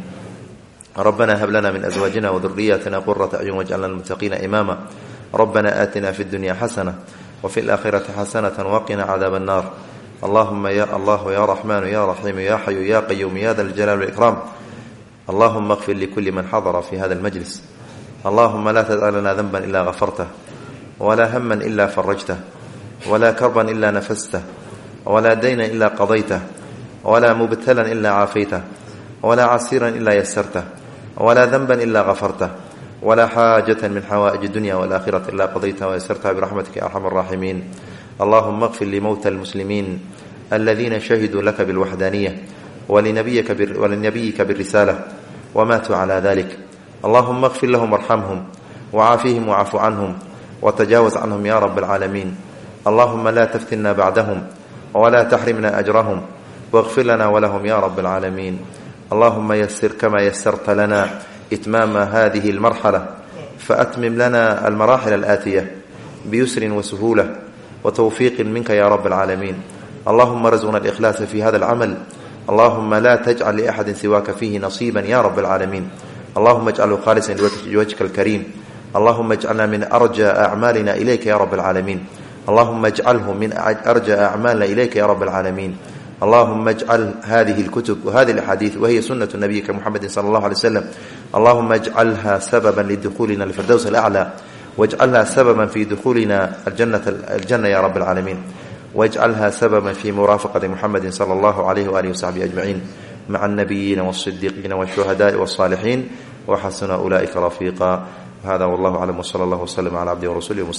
ربنا هب لنا من أزواجنا وذرياتنا قرة أعين واجعلنا للمتقين إماما ربنا آتنا في الدنيا حسنة وفي الآخرة حسنة وقنا عذاب النار اللهم يا الله يا رحمن يا رحيم يا حي يا قيوم يا ذا الجلال والإكرام اللهم اغفر لكل من حضر في هذا المجلس اللهم لا تدع لنا ذنبا إلا غفرته ولا هما إلا فرجته ولا كربا إلا نفسته ولا دينا إلا قضيته ولا مبتلا إلا عافيته ولا عسيرا إلا يسرته ولا ذنبا إلا غفرته ولا حاجة من حوائج الدنيا والآخرة إلا قضيتها ويسرتها برحمتك يا أرحم الراحمين اللهم اغفر لموتى المسلمين الذين شهدوا لك بالوحدانية ولنبيك ولنبيك بالرسالة وماتوا على ذلك اللهم اغفر لهم وارحمهم وعافيهم وعفو عنهم وتجاوز عنهم يا رب العالمين اللهم لا تفتنا بعدهم ولا تحرمنا أجرهم واغفر لنا ولهم يا رب العالمين اللهم يسر كما يسرت لنا إتمام هذه المرحلة فأتمم لنا المراحل الآتية بيسر وسهولة وتوفيق منك يا رب العالمين اللهم رزقنا الإخلاص في هذا العمل اللهم لا تجعل لأحد سواك فيه نصيبا يا رب العالمين اللهم اجعله خالصا لوجهك الكريم اللهم اجعلنا من أرجى أعمالنا إليك يا رب العالمين اللهم اجعله من أرجى أعمالنا إليك يا رب العالمين اللهم اجعل هذه الكتب وهذه الأحاديث وهي سنة نبيك محمد صلى الله عليه وسلم اللهم اجعلها سببا لدخولنا للفردوس الأعلى واجعلها سببا في دخولنا الجنة, الجنة يا رب العالمين واجعلها سببا في مرافقة محمد صلى الله عليه وآله وصحبه أجمعين مع النبيين والصديقين والشهداء والصالحين وحسن أولئك رفيقا هذا والله أعلم وصلى الله وسلم على عبده ورسوله